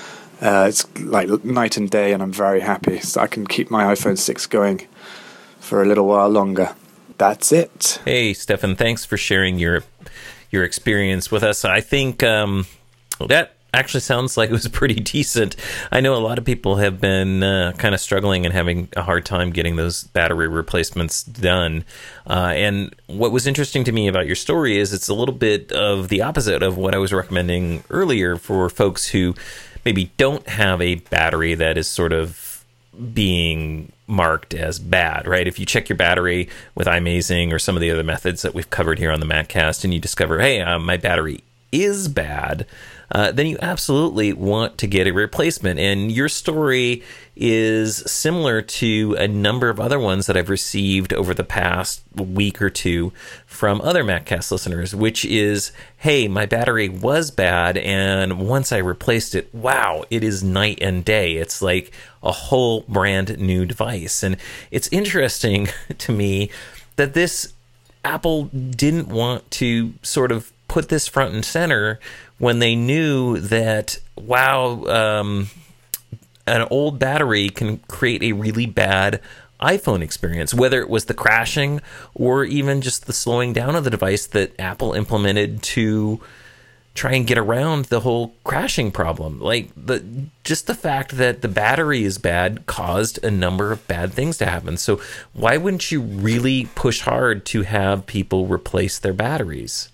Uh, it's like night and day, and I'm very happy. So I can keep my iPhone six going for a little while longer. That's it. Hey, Stefan, thanks for sharing your your experience with us. I think um, that actually sounds like it was pretty decent. I know a lot of people have been uh, kind of struggling and having a hard time getting those battery replacements done. Uh, and what was interesting to me about your story is it's a little bit of the opposite of what I was recommending earlier for folks who maybe don't have a battery that is sort of being marked as bad, right? If you check your battery with iMazing or some of the other methods that we've covered here on the Maccast, and you discover, hey, uh, my battery is bad, uh, then you absolutely want to get a replacement. And your story is similar to a number of other ones that I've received over the past week or two from other Maccast listeners, which is, hey, my battery was bad, and once I replaced it, wow, it is night and day. It's like a whole brand new device. And it's interesting to me that this Apple didn't want to sort of put this front and center when they knew that, wow, um, an old battery can create a really bad iPhone experience, whether it was the crashing or even just the slowing down of the device that Apple implemented to try and get around the whole crashing problem. Like, the just the fact that the battery is bad caused a number of bad things to happen. So why wouldn't you really push hard to have people replace their batteries?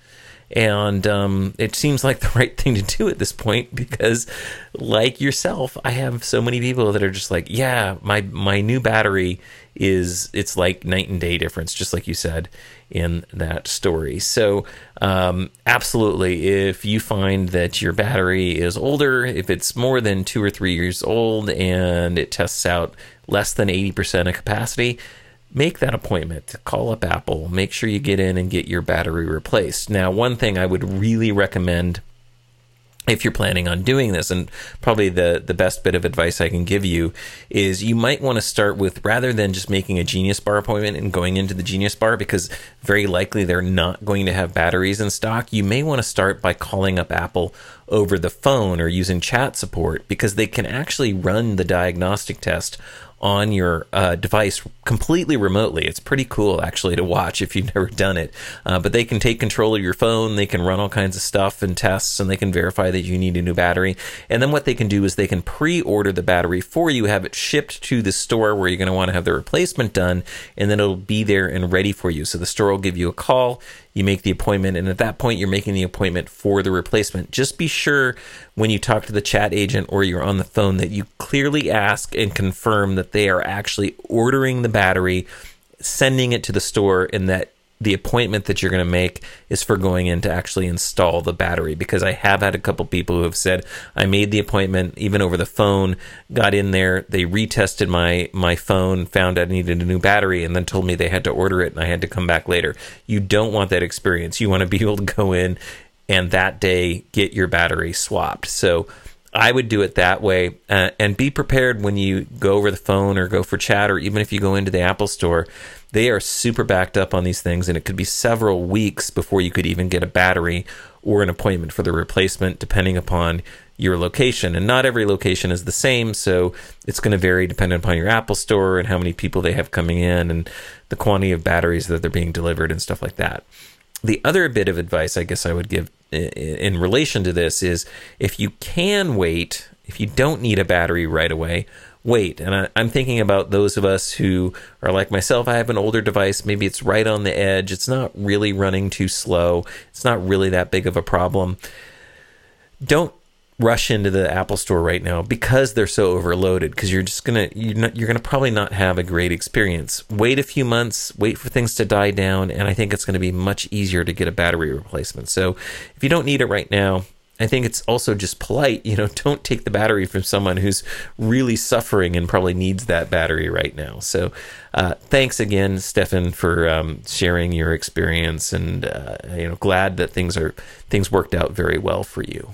And um, it seems like the right thing to do at this point because, like yourself, I have so many people that are just like, yeah, my my new battery is, it's like night and day difference, just like you said in that story. So um, absolutely, if you find that your battery is older, if it's more than two or three years old and it tests out less than eighty percent of capacity, make that appointment. Call up Apple. Make sure you get in and get your battery replaced. Now, one thing I would really recommend if you're planning on doing this. And probably the, the best bit of advice I can give you is you might want to start with, rather than just making a Genius Bar appointment and going into the Genius Bar, because very likely they're not going to have batteries in stock, you may want to start by calling up Apple over the phone or using chat support, because they can actually run the diagnostic test on your uh, device completely remotely. It's pretty cool, actually, to watch if you've never done it. Uh, but they can take control of your phone, they can run all kinds of stuff and tests, and they can verify that you need a new battery. And then what they can do is they can pre-order the battery for you, have it shipped to the store where you're going to want to have the replacement done, and then it'll be there and ready for you. So the store will give you a call, you make the appointment, and at that point, you're making the appointment for the replacement. Just be sure when you talk to the chat agent or you're on the phone that you clearly ask and confirm that they are actually ordering the battery, sending it to the store, and that the appointment that you're going to make is for going in to actually install the battery. Because I have had a couple people who have said, I made the appointment even over the phone, got in there, they retested my my phone, found I needed a new battery, and then told me they had to order it and I had to come back later. You don't want that experience. You want to be able to go in and that day get your battery swapped. So I would do it that way, uh, and be prepared when you go over the phone or go for chat, or even if you go into the Apple store. They are super backed up on these things, and it could be several weeks before you could even get a battery or an appointment for the replacement, depending upon your location. And not every location is the same, so it's going to vary depending upon your Apple store and how many people they have coming in and the quantity of batteries that they're being delivered and stuff like that. The other bit of advice I guess I would give in relation to this is, if you can wait, if you don't need a battery right away, wait. And I, I'm thinking about those of us who are like myself. I have an older device. Maybe it's right on the edge. It's not really running too slow. It's not really that big of a problem. Don't rush into the Apple store right now because they're so overloaded, because you're just gonna you're, not, you're gonna probably not have a great experience. Wait a few months, wait for things to die down, and I think it's going to be much easier to get a battery replacement. So if you don't need it right now, I think it's also just polite, you know, don't take the battery from someone who's really suffering and probably needs that battery right now. So uh, thanks again, Stefan, for um, sharing your experience, and uh, you know, glad that things are things worked out very well for you.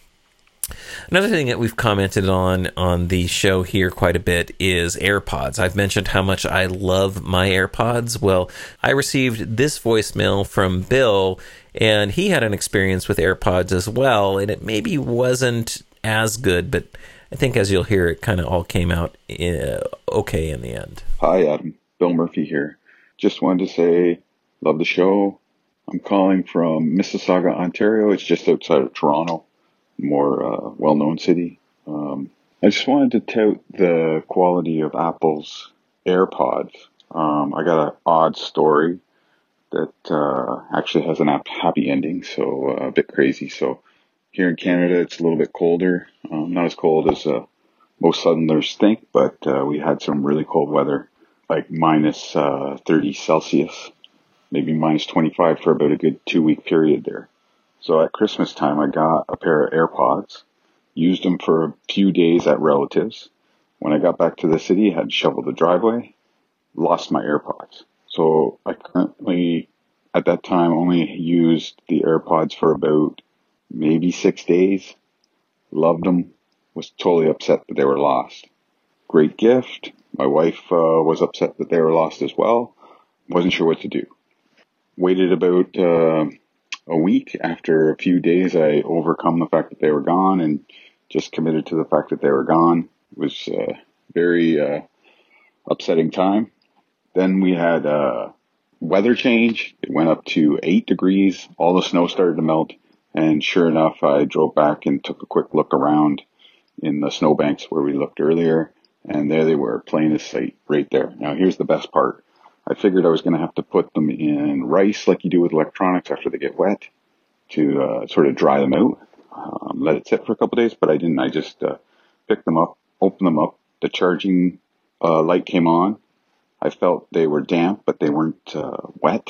Another thing that we've commented on on the show here quite a bit is AirPods. I've mentioned how much I love my AirPods. Well, I received this voicemail from Bill, and he had an experience with AirPods as well, and it maybe wasn't as good, but I think as you'll hear, it kind of all came out uh, okay in the end. Hi, Adam. Bill Murphy here. Just wanted to say, love the show. I'm calling from Mississauga, Ontario. It's just outside of Toronto. More uh, well-known city. Um, I just wanted to tout the quality of Apple's AirPods. Um, I got an odd story that uh, actually has an happy ending, so uh, a bit crazy. So here in Canada, it's a little bit colder. Um, not as cold as uh, most Southerners think, but uh, we had some really cold weather, like minus uh, thirty Celsius, maybe minus twenty-five for about a good two-week period there. So at Christmas time, I got a pair of AirPods, used them for a few days at relatives. When I got back to the city, I had shoveled the driveway, lost my AirPods. So I currently, at that time, only used the AirPods for about maybe six days. Loved them, was totally upset that they were lost. Great gift. My wife uh, was upset that they were lost as well. Wasn't sure what to do. Waited about... Uh, A week. After a few days, I overcome the fact that they were gone and just committed to the fact that they were gone. It was a very uh, upsetting time. Then we had a weather change. It went up to eight degrees. All the snow started to melt. And sure enough, I drove back and took a quick look around in the snowbanks where we looked earlier. And there they were, plain as sight, right there. Now, here's the best part. I figured I was going to have to put them in rice like you do with electronics after they get wet to uh, sort of dry them out, um, let it sit for a couple of days, but I didn't. I just uh, picked them up, opened them up. The charging uh, light came on. I felt they were damp, but they weren't uh, wet.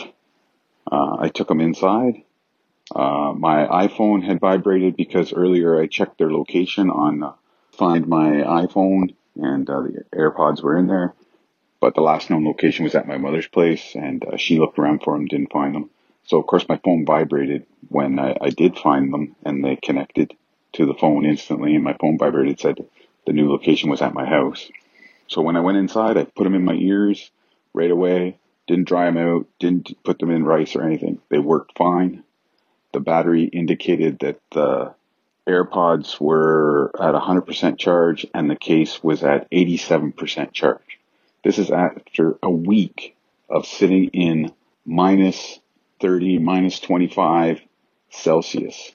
Uh, I took them inside. Uh, my iPhone had vibrated because earlier I checked their location on uh, Find My iPhone, and uh, the AirPods were in there. But the last known location was at my mother's place, and uh, she looked around for them, didn't find them. So, of course, my phone vibrated when I, I did find them, and they connected. to the phone instantly, and my phone vibrated, said the new location was at my house. So when I went inside, I put them in my ears right away, didn't dry them out, didn't put them in rice or anything. They worked fine. The battery indicated that the AirPods were at one hundred percent charge and the case was at eighty-seven percent charge. This is after a week of sitting in minus thirty, minus twenty-five Celsius.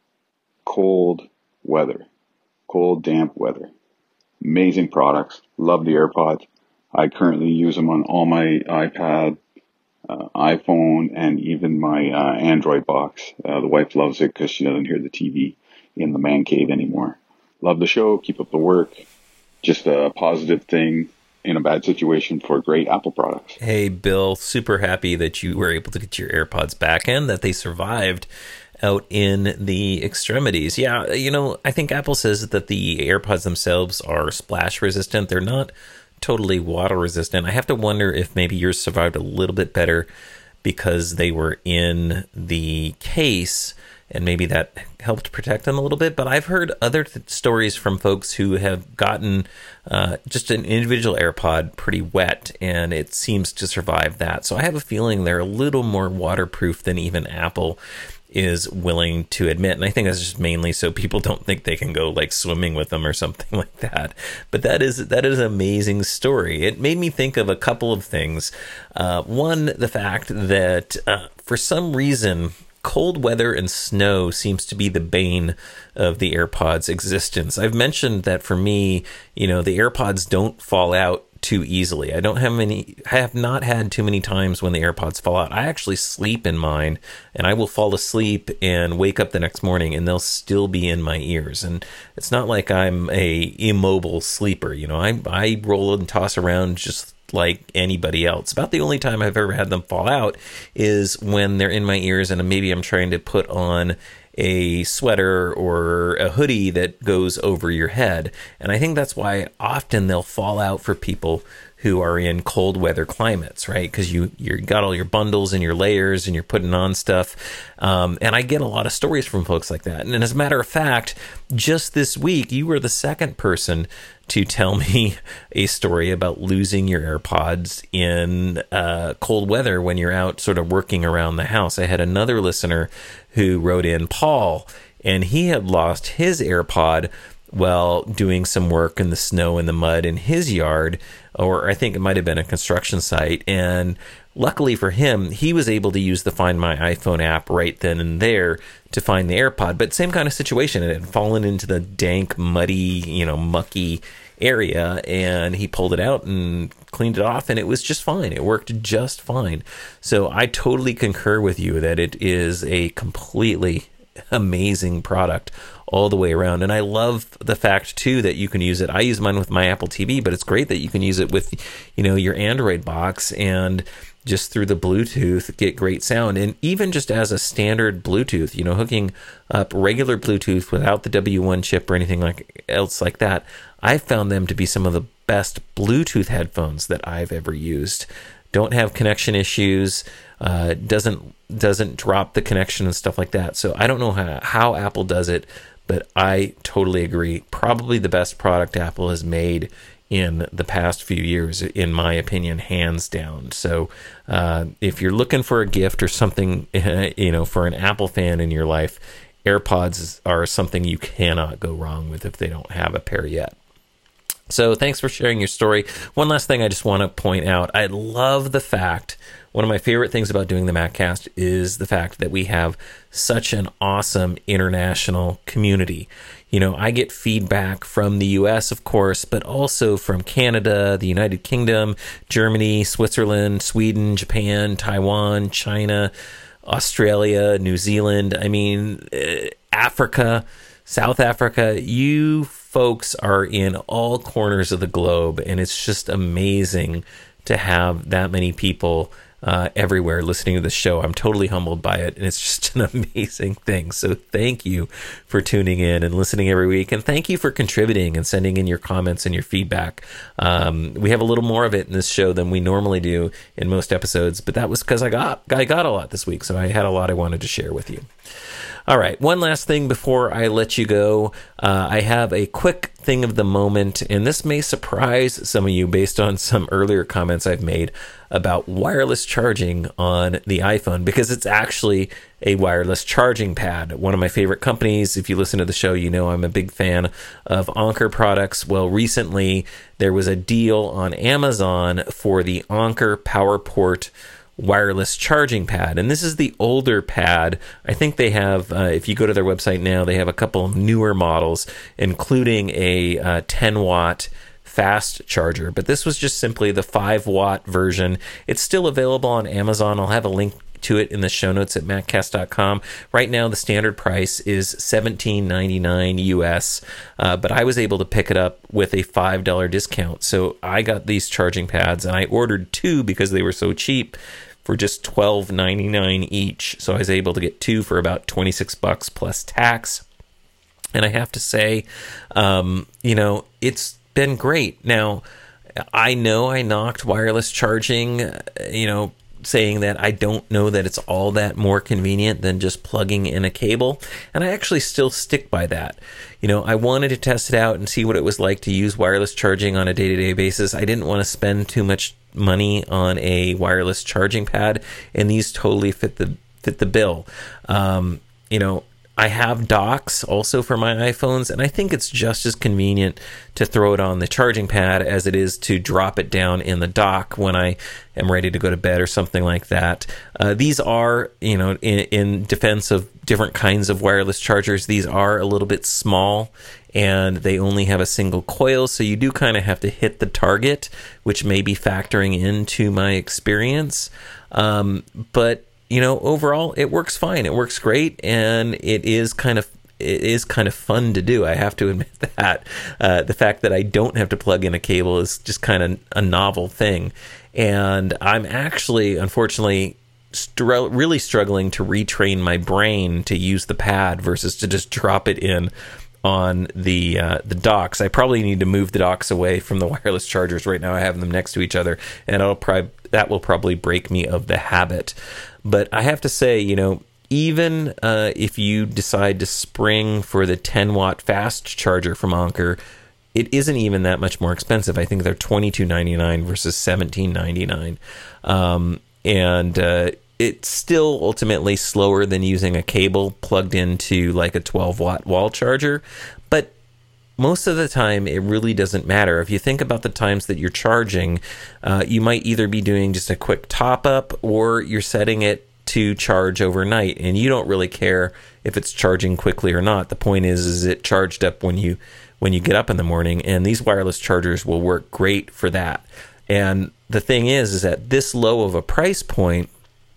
Cold weather. Cold, damp weather. Amazing products. Love the AirPods. I currently use them on all my iPad, uh, iPhone, and even my uh, Android box. Uh, the wife loves it because she doesn't hear the T V in the man cave anymore. Love the show. Keep up the work. Just a positive thing in a bad situation for great Apple products. Hey, Bill, super happy that you were able to get your AirPods back and that they survived out in the extremities. Yeah, you know, I think Apple says that the AirPods themselves are splash resistant. They're not totally water resistant. I have to wonder if maybe yours survived a little bit better because they were in the case, and maybe that helped protect them a little bit. But I've heard other th- stories from folks who have gotten uh, just an individual AirPod pretty wet, and it seems to survive that. So I have a feeling they're a little more waterproof than even Apple is willing to admit. And I think that's just mainly so people don't think they can go like swimming with them or something like that. But that is that is an amazing story. It made me think of a couple of things. Uh, one, the fact that uh, for some reason, cold weather and snow seems to be the bane of the AirPods' existence. I've mentioned that for me, you know, the AirPods don't fall out too easily. I don't have many, I have not had too many times when the AirPods fall out. I actually sleep in mine, and I will fall asleep and wake up the next morning and they'll still be in my ears. And it's not like I'm a immobile sleeper. You know, I, I roll and toss around just like anybody else. About the only time I've ever had them fall out is when they're in my ears and maybe I'm trying to put on a sweater or a hoodie that goes over your head. And I think that's why often they'll fall out for people who are in cold weather climates, right? Because you you got all your bundles and your layers and you're putting on stuff. Um, and I get a lot of stories from folks like that. And as a matter of fact, just this week, you were the second person to tell me a story about losing your AirPods in uh, cold weather when you're out sort of working around the house. I had another listener who wrote in, Paul, and he had lost his AirPod while doing some work in the snow and the mud in his yard, or I think it might have been a construction site. And luckily for him, he was able to use the Find My iPhone app right then and there to find the AirPod. But same kind of situation. It had fallen into the dank, muddy, you know, mucky area, and he pulled it out and cleaned it off, and it was just fine. It worked just fine. So I totally concur with you that it is a completely amazing product all the way around. And I love the fact too that you can use it. I use mine with my Apple T V, but it's great that you can use it with, you know, your Android box and just through the Bluetooth get great sound. And even just as a standard Bluetooth, you know, hooking up regular Bluetooth without the W one chip or anything like else like that, I found them to be some of the best Bluetooth headphones that I've ever used. Don't have connection issues, uh, doesn't doesn't drop the connection and stuff like that. So I don't know how, how Apple does it, but I totally agree. Probably the best product Apple has made in the past few years, in my opinion, hands down. So uh, if you're looking for a gift or something, you know, for an Apple fan in your life, AirPods are something you cannot go wrong with if they don't have a pair yet. So thanks for sharing your story. One last thing I just want to point out. I love the fact, one of my favorite things about doing the MacCast is the fact that we have such an awesome international community. You know, I get feedback from the U S, of course, but also from Canada, the United Kingdom, Germany, Switzerland, Sweden, Japan, Taiwan, China, Australia, New Zealand, I mean, uh, Africa, South Africa. You folks are in all corners of the globe, and it's just amazing to have that many people uh, everywhere listening to the show. I'm totally humbled by it, and it's just an amazing thing. So thank you for tuning in and listening every week, and thank you for contributing and sending in your comments and your feedback. Um, we have a little more of it in this show than we normally do in most episodes, but that was because I got I got a lot this week, so I had a lot I wanted to share with you. All right, one last thing before I let you go. Uh, I have a quick thing of the moment, and this may surprise some of you based on some earlier comments I've made about wireless charging on the iPhone, because it's actually a wireless charging pad. One of my favorite companies, if you listen to the show, you know I'm a big fan of Anker products. Well, recently there was a deal on Amazon for the Anker PowerPort wireless charging pad, and this is the older pad. I think they have, uh, if you go to their website now, they have a couple of newer models, including a uh, ten watt fast charger, but this was just simply the five watt version. It's still available on Amazon. I'll have a link to it in the show notes at maccast dot com. Right now the standard price is seventeen ninety-nine U S, uh, but I was able to pick it up with a five dollar discount. So I got these charging pads, and I ordered two because they were so cheap for just twelve ninety-nine each. So I was able to get two for about twenty-six bucks plus tax. And I have to say, um, you know, it's been great. Now, I know I knocked wireless charging, you know, saying that I don't know that it's all that more convenient than just plugging in a cable, and I actually still stick by that. You know, I wanted to test it out and see what it was like to use wireless charging on a day-to-day basis. I didn't want to spend too much money on a wireless charging pad, and these totally fit the fit the bill. Um, you know, I have docks also for my iPhones, and I think it's just as convenient to throw it on the charging pad as it is to drop it down in the dock when I am ready to go to bed or something like that. Uh, these are, you know, in, in defense of different kinds of wireless chargers, these are a little bit small, and they only have a single coil, so you do kind of have to hit the target, which may be factoring into my experience. Um, but you know, overall, it works fine. It works great, and it is kind of it is kind of fun to do. I have to admit that. Uh, the fact that I don't have to plug in a cable is just kind of a novel thing, and I'm actually, unfortunately, str- really struggling to retrain my brain to use the pad versus to just drop it in on the uh, the docks. I probably need to move the docks away from the wireless chargers. Right now I have them next to each other, and I'll probably that will probably break me of the habit. But I have to say, you know, even uh, if you decide to spring for the ten watt fast charger from Anker, it isn't even that much more expensive. I think they're twenty-two ninety-nine versus seventeen ninety-nine, um, and uh, it's still ultimately slower than using a cable plugged into like a twelve watt wall charger. But most of the time, it really doesn't matter. If you think about the times that you're charging, uh, you might either be doing just a quick top up, or you're setting it to charge overnight, and you don't really care if it's charging quickly or not. The point is, is it charged up when you when you get up in the morning, and these wireless chargers will work great for that. And the thing is, is at this low of a price point,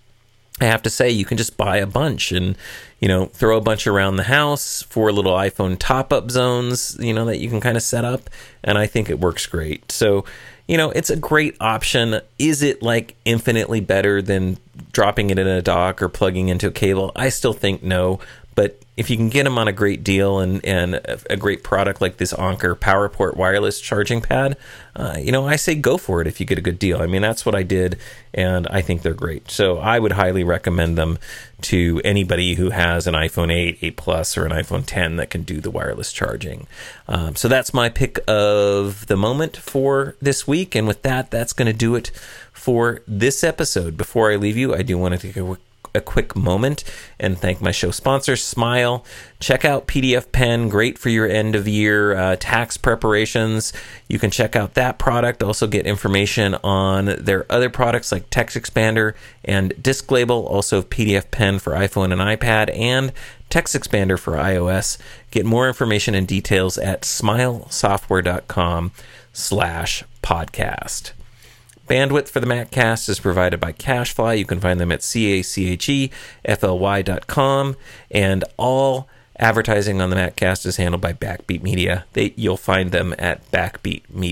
I have to say, you can just buy a bunch and, you know, throw a bunch around the house for little iPhone top-up zones, you know, that you can kind of set up, and I think it works great. So, you know, it's a great option. Is it, like, infinitely better than dropping it in a dock or plugging into a cable? I still think no, but if you can get them on a great deal and, and a great product like this Anker PowerPort wireless charging pad, uh, you know, I say go for it if you get a good deal. I mean, that's what I did, and I think they're great. So I would highly recommend them to anybody who has an iPhone eight, eight Plus, or an iPhone ten that can do the wireless charging. Um, so that's my pick of the moment for this week, and with that, that's going to do it for this episode. Before I leave you, I do want to take a a quick moment and thank my show sponsor, Smile. Check out P D F Pen, great for your end of year uh, tax preparations. You can check out that product. Also get information on their other products like Text Expander and Disk Label. Also P D F Pen for iPhone and iPad, and Text Expander for iOS. Get more information and details at smilesoftware.com slash podcast. Bandwidth for the MacCast is provided by CacheFly. You can find them at C A C H E F L Y dot com, and all advertising on the MacCast is handled by Backbeat Media. They, you'll find them at backbeat media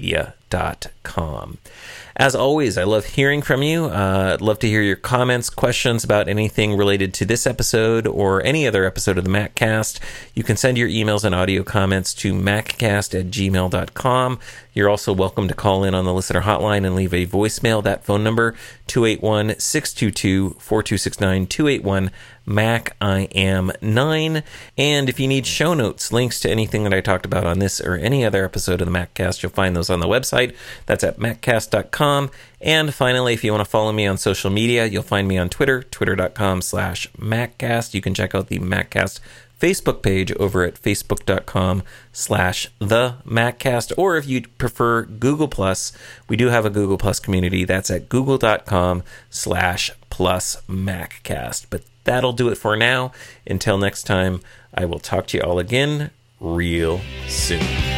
dot com. As always, I love hearing from you. Uh, I'd love to hear your comments, questions about anything related to this episode or any other episode of the MacCast. You can send your emails and audio comments to maccast at gmail dot com. You're also welcome to call in on the listener hotline and leave a voicemail. That phone number, two eight one, six two two, four two six nine, two eight one, Mac I am nine. And if you need show notes, links to anything that I talked about on this or any other episode of the MacCast, you'll find those on the website. That's at maccast dot com. And finally, if you want to follow me on social media, you'll find me on Twitter, twitter dot com slash maccast. You can check out the MacCast Facebook page over at facebook dot com slash the MacCast. Or if you prefer Google Plus, we do have a Google Plus community. That's at google dot com slash plus MacCast. But that'll do it for now. Until next time, I will talk to you all again real soon.